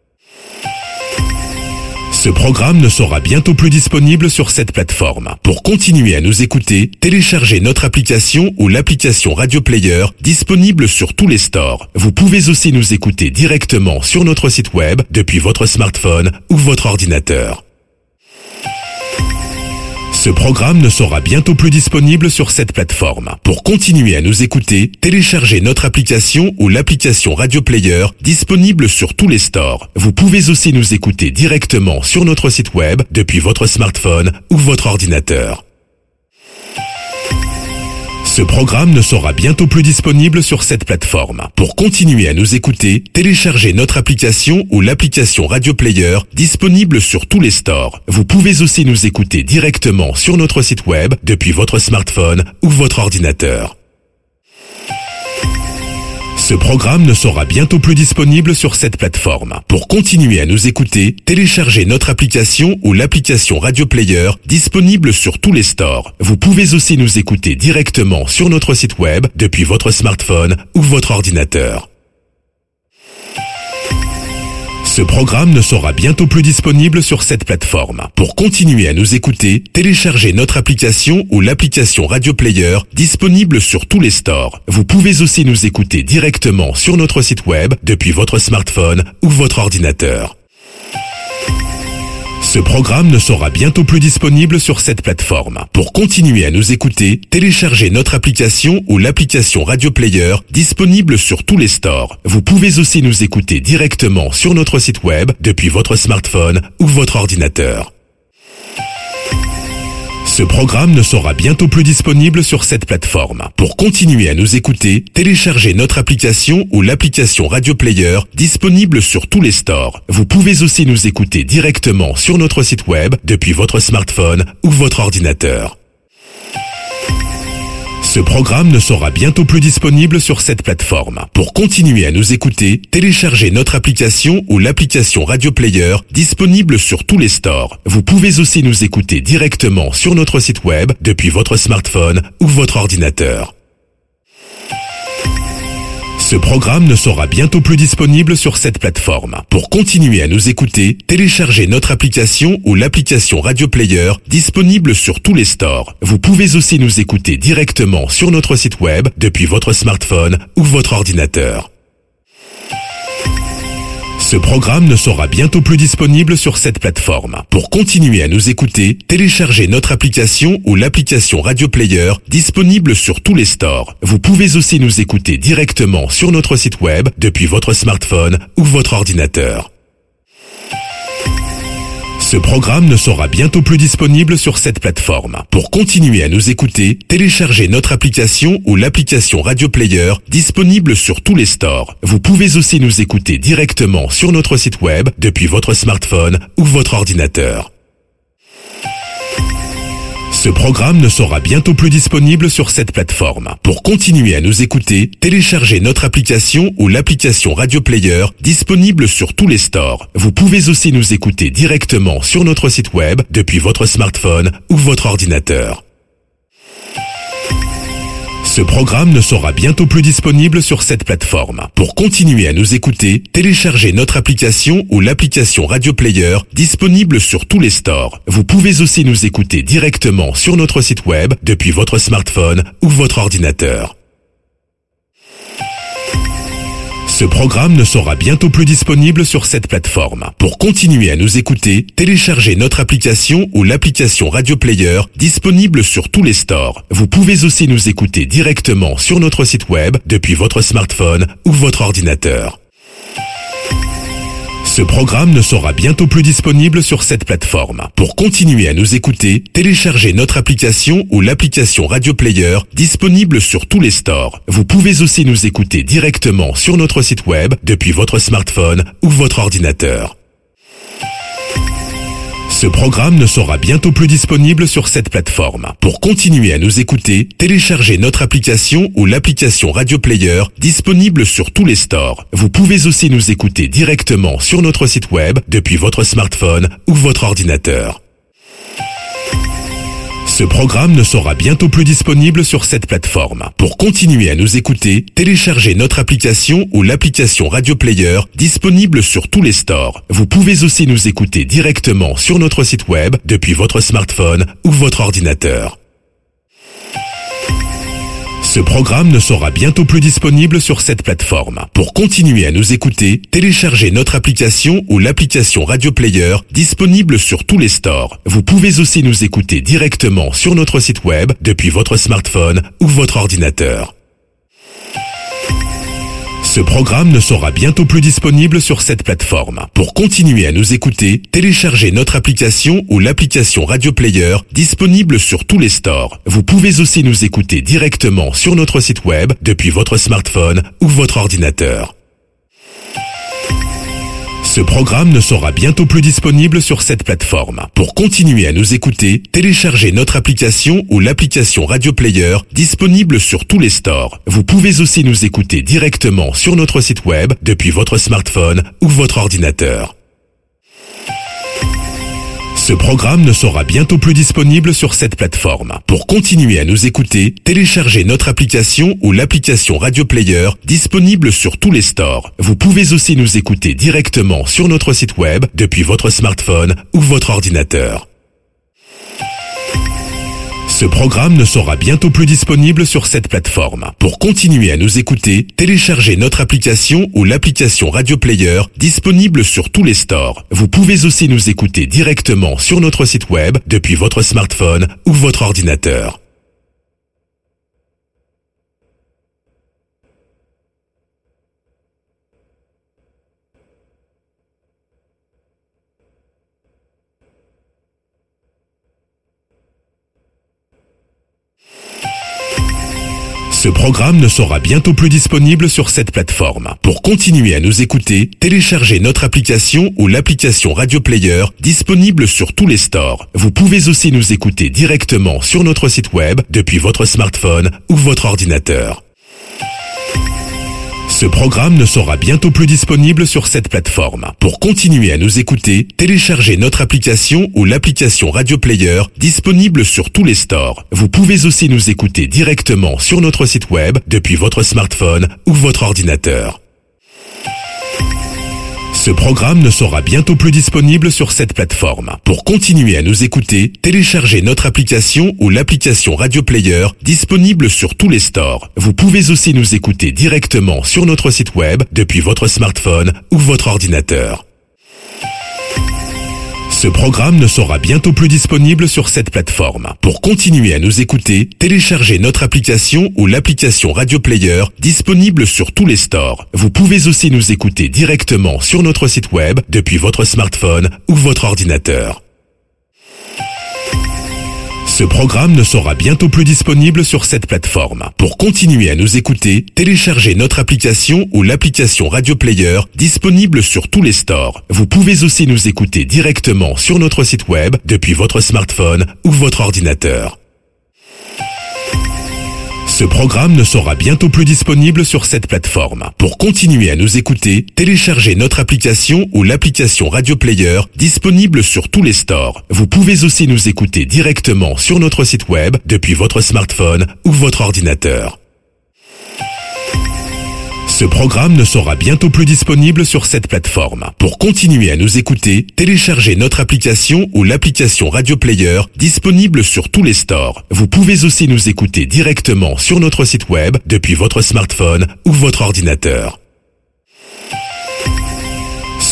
Ce programme ne sera bientôt plus disponible sur cette plateforme. Pour continuer à nous écouter, téléchargez notre application ou l'application Radio Player disponible sur tous les stores. Vous pouvez aussi nous écouter directement sur notre site web depuis votre smartphone ou votre ordinateur. Ce programme ne sera bientôt plus disponible sur cette plateforme. Pour continuer à nous écouter, téléchargez notre application ou l'application Radio Player disponible sur tous les stores. Vous pouvez aussi nous écouter directement sur notre site web depuis votre smartphone ou votre ordinateur. Ce programme ne sera bientôt plus disponible sur cette plateforme. Pour continuer à nous écouter, téléchargez notre application ou l'application Radio Player disponible sur tous les stores. Vous pouvez aussi nous écouter directement sur notre site web depuis votre smartphone ou votre ordinateur. Ce programme ne sera bientôt plus disponible sur cette plateforme. Pour continuer à nous écouter, téléchargez notre application ou l'application Radio Player disponible sur tous les stores. Vous pouvez aussi nous écouter directement sur notre site web depuis votre smartphone ou votre ordinateur. Ce programme ne sera bientôt plus disponible sur cette plateforme. Pour continuer à nous écouter, téléchargez notre application ou l'application Radio Player disponible sur tous les stores. Vous pouvez aussi nous écouter directement sur notre site web depuis votre smartphone ou votre ordinateur. Ce programme ne sera bientôt plus disponible sur cette plateforme. Pour continuer à nous écouter, téléchargez notre application ou l'application Radio Player disponible sur tous les stores. Vous pouvez aussi nous écouter directement sur notre site web depuis votre smartphone ou votre ordinateur. Ce programme ne sera bientôt plus disponible sur cette plateforme. Pour continuer à nous écouter, téléchargez notre application ou l'application Radio Player disponible sur tous les stores. Vous pouvez aussi nous écouter directement sur notre site web depuis votre smartphone ou votre ordinateur. Ce programme ne sera bientôt plus disponible sur cette plateforme. Pour continuer à nous écouter, téléchargez notre application ou l'application Radio Player disponible sur tous les stores. Vous pouvez aussi nous écouter directement sur notre site web depuis votre smartphone ou votre ordinateur. Ce programme ne sera bientôt plus disponible sur cette plateforme. Pour continuer à nous écouter, téléchargez notre application ou l'application Radio Player disponible sur tous les stores. Vous pouvez aussi nous écouter directement sur notre site web depuis votre smartphone ou votre ordinateur. Ce programme ne sera bientôt plus disponible sur cette plateforme. Pour continuer à nous écouter, téléchargez notre application ou l'application Radio Player disponible sur tous les stores. Vous pouvez aussi nous écouter directement sur notre site web depuis votre smartphone ou votre ordinateur. Ce programme ne sera bientôt plus disponible sur cette plateforme. Pour continuer à nous écouter, téléchargez notre application ou l'application Radio Player disponible sur tous les stores. Vous pouvez aussi nous écouter directement sur notre site web depuis votre smartphone ou votre ordinateur. Ce programme ne sera bientôt plus disponible sur cette plateforme. Pour continuer à nous écouter, téléchargez notre application ou l'application Radio Player disponible sur tous les stores. Vous pouvez aussi nous écouter directement sur notre site web depuis votre smartphone ou votre ordinateur. Ce programme ne sera bientôt plus disponible sur cette plateforme. Pour continuer à nous écouter, téléchargez notre application ou l'application Radio Player disponible sur tous les stores. Vous pouvez aussi nous écouter directement sur notre site web depuis votre smartphone ou votre ordinateur. Ce programme ne sera bientôt plus disponible sur cette plateforme. Pour continuer à nous écouter, téléchargez notre application ou l'application Radio Player disponible sur tous les stores. Vous pouvez aussi nous écouter directement sur notre site web depuis votre smartphone ou votre ordinateur. Ce programme ne sera bientôt plus disponible sur cette plateforme. Pour continuer à nous écouter, téléchargez notre application ou l'application Radio Player disponible sur tous les stores. Vous pouvez aussi nous écouter directement sur notre site web depuis votre smartphone ou votre ordinateur. Ce programme ne sera bientôt plus disponible sur cette plateforme. Pour continuer à nous écouter, téléchargez notre application ou l'application Radio Player disponible sur tous les stores. Vous pouvez aussi nous écouter directement sur notre site web depuis votre smartphone ou votre ordinateur. Ce programme ne sera bientôt plus disponible sur cette plateforme. Pour continuer à nous écouter, téléchargez notre application ou l'application Radio Player disponible sur tous les stores. Vous pouvez aussi nous écouter directement sur notre site web depuis votre smartphone ou votre ordinateur. Ce programme ne sera bientôt plus disponible sur cette plateforme. Pour continuer à nous écouter, téléchargez notre application ou l'application Radio Player disponible sur tous les stores. Vous pouvez aussi nous écouter directement sur notre site web depuis votre smartphone ou votre ordinateur. Ce programme ne sera bientôt plus disponible sur cette plateforme. Pour continuer à nous écouter, téléchargez notre application ou l'application Radio Player disponible sur tous les stores. Vous pouvez aussi nous écouter directement sur notre site web depuis votre smartphone ou votre ordinateur. Ce programme ne sera bientôt plus disponible sur cette plateforme. Pour continuer à nous écouter, téléchargez notre application ou l'application Radio Player disponible sur tous les stores. Vous pouvez aussi nous écouter directement sur notre site web depuis votre smartphone ou votre ordinateur. Ce programme ne sera bientôt plus disponible sur cette plateforme. Pour continuer à nous écouter, téléchargez notre application ou l'application Radio Player disponible sur tous les stores. Vous pouvez aussi nous écouter directement sur notre site web depuis votre smartphone ou votre ordinateur. Ce programme ne sera bientôt plus disponible sur cette plateforme. Pour continuer à nous écouter, téléchargez notre application ou l'application Radio Player disponible sur tous les stores. Vous pouvez aussi nous écouter directement sur notre site web depuis votre smartphone ou votre ordinateur. Ce programme ne sera bientôt plus disponible sur cette plateforme. Pour continuer à nous écouter, téléchargez notre application ou l'application Radio Player disponible sur tous les stores. Vous pouvez aussi nous écouter directement sur notre site web depuis votre smartphone ou votre ordinateur. Ce programme ne sera bientôt plus disponible sur cette plateforme. Pour continuer à nous écouter, téléchargez notre application ou l'application Radio Player disponible sur tous les stores. Vous pouvez aussi nous écouter directement sur notre site web depuis votre smartphone ou votre ordinateur. Ce programme ne sera bientôt plus disponible sur cette plateforme. Pour continuer à nous écouter, téléchargez notre application ou l'application Radio Player disponible sur tous les stores. Vous pouvez aussi nous écouter directement sur notre site web depuis votre smartphone ou votre ordinateur. Ce programme ne sera bientôt plus disponible sur cette plateforme. Pour continuer à nous écouter, téléchargez notre application ou l'application Radio Player disponible sur tous les stores. Vous pouvez aussi nous écouter directement sur notre site web depuis votre smartphone ou votre ordinateur. Ce programme ne sera bientôt plus disponible sur cette plateforme. Pour continuer à nous écouter, téléchargez notre application ou l'application Radio Player disponible sur tous les stores. Vous pouvez aussi nous écouter directement sur notre site web depuis votre smartphone ou votre ordinateur. Ce programme ne sera bientôt plus disponible sur cette plateforme. Pour continuer à nous écouter, téléchargez notre application ou l'application Radio Player disponible sur tous les stores. Vous pouvez aussi nous écouter directement sur notre site web depuis votre smartphone ou votre ordinateur. Ce programme ne sera bientôt plus disponible sur cette plateforme. Pour continuer à nous écouter, téléchargez notre application ou l'application Radio Player disponible sur tous les stores. Vous pouvez aussi nous écouter directement sur notre site web depuis votre smartphone ou votre ordinateur.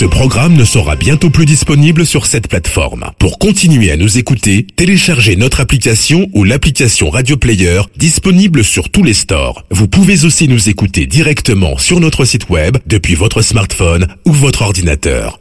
Ce programme ne sera bientôt plus disponible sur cette plateforme. Pour continuer à nous écouter, téléchargez notre application ou l'application Radio Player disponible sur tous les stores. Vous pouvez aussi nous écouter directement sur notre site web depuis votre smartphone ou votre ordinateur.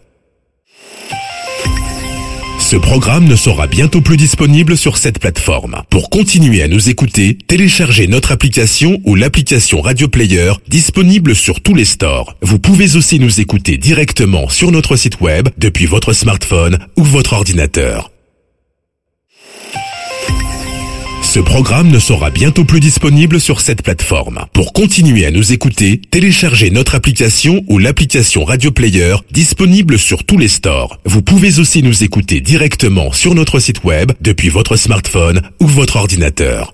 Ce programme ne sera bientôt plus disponible sur cette plateforme. Pour continuer à nous écouter, téléchargez notre application ou l'application Radio Player disponible sur tous les stores. Vous pouvez aussi nous écouter directement sur notre site web depuis votre smartphone ou votre ordinateur. Ce programme ne sera bientôt plus disponible sur cette plateforme. Pour continuer à nous écouter, téléchargez notre application ou l'application Radio Player disponible sur tous les stores. Vous pouvez aussi nous écouter directement sur notre site web depuis votre smartphone ou votre ordinateur.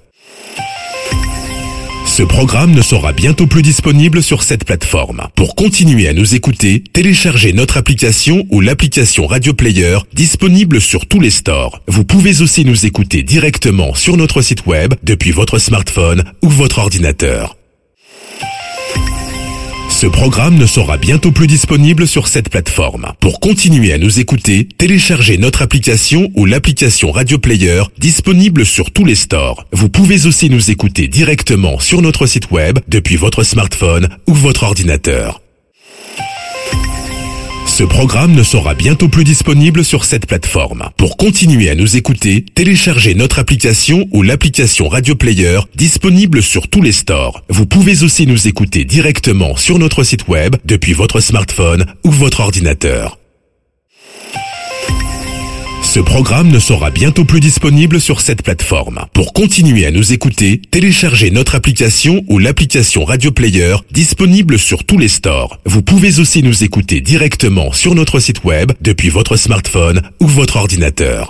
Ce programme ne sera bientôt plus disponible sur cette plateforme. Pour continuer à nous écouter, téléchargez notre application ou l'application Radio Player disponible sur tous les stores. Vous pouvez aussi nous écouter directement sur notre site web depuis votre smartphone ou votre ordinateur. Ce programme ne sera bientôt plus disponible sur cette plateforme. Pour continuer à nous écouter, téléchargez notre application ou l'application Radio Player disponible sur tous les stores. Vous pouvez aussi nous écouter directement sur notre site web depuis votre smartphone ou votre ordinateur. Ce programme ne sera bientôt plus disponible sur cette plateforme. Pour continuer à nous écouter, téléchargez notre application ou l'application Radio Player disponible sur tous les stores. Vous pouvez aussi nous écouter directement sur notre site web depuis votre smartphone ou votre ordinateur. Ce programme ne sera bientôt plus disponible sur cette plateforme. Pour continuer à nous écouter, téléchargez notre application ou l'application Radio Player disponible sur tous les stores. Vous pouvez aussi nous écouter directement sur notre site web depuis votre smartphone ou votre ordinateur.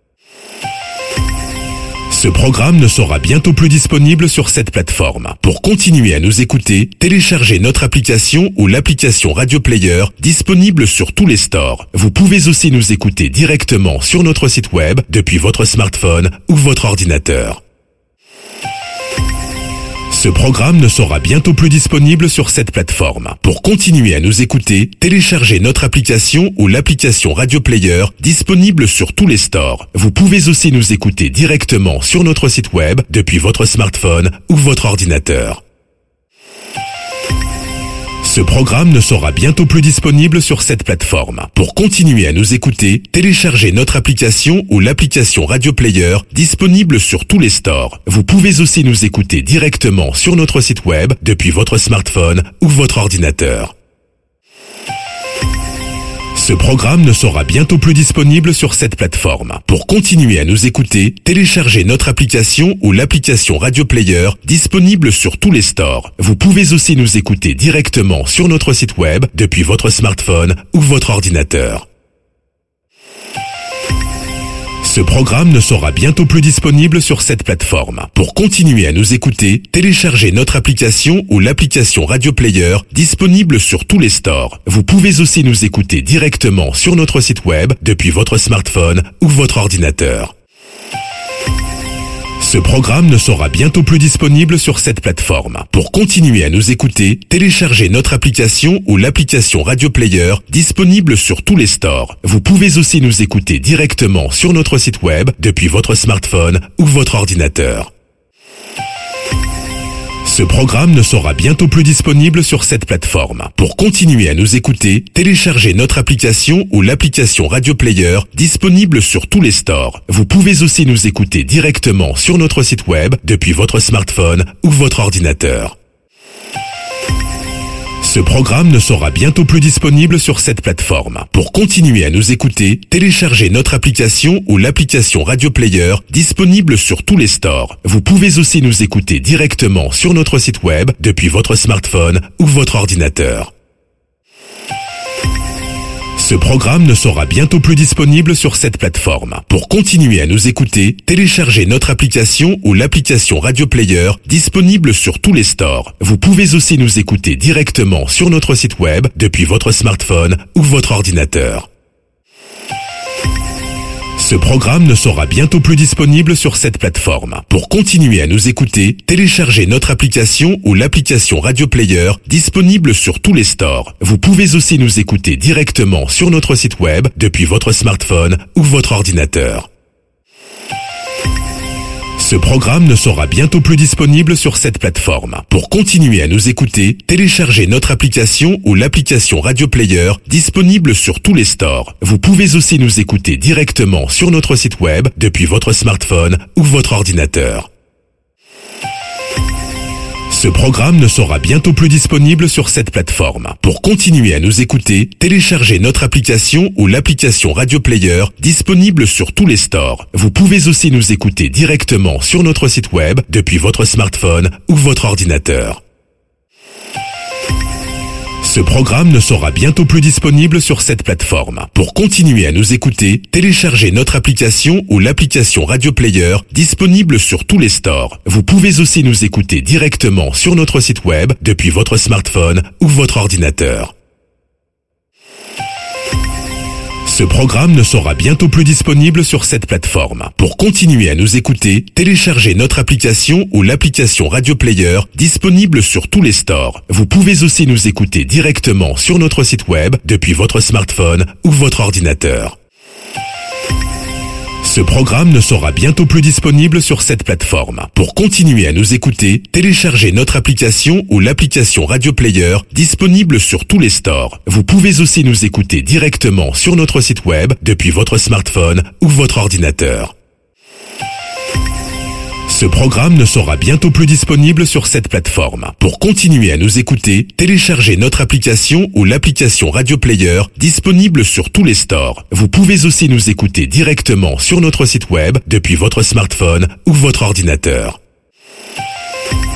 Ce programme ne sera bientôt plus disponible sur cette plateforme. Pour continuer à nous écouter, téléchargez notre application ou l'application Radio Player disponible sur tous les stores. Vous pouvez aussi nous écouter directement sur notre site web depuis votre smartphone ou votre ordinateur. Ce programme ne sera bientôt plus disponible sur cette plateforme. Pour continuer à nous écouter, téléchargez notre application ou l'application Radio Player disponible sur tous les stores. Vous pouvez aussi nous écouter directement sur notre site web depuis votre smartphone ou votre ordinateur. Ce programme ne sera bientôt plus disponible sur cette plateforme. Pour continuer à nous écouter, téléchargez notre application ou l'application Radio Player disponible sur tous les stores. Vous pouvez aussi nous écouter directement sur notre site web depuis votre smartphone ou votre ordinateur. Ce programme ne sera bientôt plus disponible sur cette plateforme. Pour continuer à nous écouter, téléchargez notre application ou l'application Radio Player disponible sur tous les stores. Vous pouvez aussi nous écouter directement sur notre site web depuis votre smartphone ou votre ordinateur. Ce programme ne sera bientôt plus disponible sur cette plateforme. Pour continuer à nous écouter, téléchargez notre application ou l'application Radio Player disponible sur tous les stores. Vous pouvez aussi nous écouter directement sur notre site web depuis votre smartphone ou votre ordinateur. Ce programme ne sera bientôt plus disponible sur cette plateforme. Pour continuer à nous écouter, téléchargez notre application ou l'application Radio Player disponible sur tous les stores. Vous pouvez aussi nous écouter directement sur notre site web depuis votre smartphone ou votre ordinateur. Ce programme ne sera bientôt plus disponible sur cette plateforme. Pour continuer à nous écouter, téléchargez notre application ou l'application Radio Player disponible sur tous les stores. Vous pouvez aussi nous écouter directement sur notre site web depuis votre smartphone ou votre ordinateur. Ce programme ne sera bientôt plus disponible sur cette plateforme. Pour continuer à nous écouter, téléchargez notre application ou l'application Radio Player disponible sur tous les stores. Vous pouvez aussi nous écouter directement sur notre site web depuis votre smartphone ou votre ordinateur. Ce programme ne sera bientôt plus disponible sur cette plateforme. Pour continuer à nous écouter, téléchargez notre application ou l'application Radio Player disponible sur tous les stores. Vous pouvez aussi nous écouter directement sur notre site web depuis votre smartphone ou votre ordinateur. Ce programme ne sera bientôt plus disponible sur cette plateforme. Pour continuer à nous écouter, téléchargez notre application ou l'application Radio Player disponible sur tous les stores. Vous pouvez aussi nous écouter directement sur notre site web depuis votre smartphone ou votre ordinateur. Ce programme ne sera bientôt plus disponible sur cette plateforme. Pour continuer à nous écouter, téléchargez notre application ou l'application Radio Player disponible sur tous les stores. Vous pouvez aussi nous écouter directement sur notre site web depuis votre smartphone ou votre ordinateur. Ce programme ne sera bientôt plus disponible sur cette plateforme. Pour continuer à nous écouter, téléchargez notre application ou l'application Radio Player disponible sur tous les stores. Vous pouvez aussi nous écouter directement sur notre site web depuis votre smartphone ou votre ordinateur. Ce programme ne sera bientôt plus disponible sur cette plateforme. Pour continuer à nous écouter, téléchargez notre application ou l'application Radio Player disponible sur tous les stores. Vous pouvez aussi nous écouter directement sur notre site web depuis votre smartphone ou votre ordinateur. Ce programme ne sera bientôt plus disponible sur cette plateforme. Pour continuer à nous écouter, téléchargez notre application ou l'application Radio Player disponible sur tous les stores. Vous pouvez aussi nous écouter directement sur notre site web depuis votre smartphone ou votre ordinateur. Ce programme ne sera bientôt plus disponible sur cette plateforme. Pour continuer à nous écouter, téléchargez notre application ou l'application Radio Player disponible sur tous les stores. Vous pouvez aussi nous écouter directement sur notre site web depuis votre smartphone ou votre ordinateur. Ce programme ne sera bientôt plus disponible sur cette plateforme. Pour continuer à nous écouter, téléchargez notre application ou l'application Radio Player disponible sur tous les stores. Vous pouvez aussi nous écouter directement sur notre site web depuis votre smartphone ou votre ordinateur.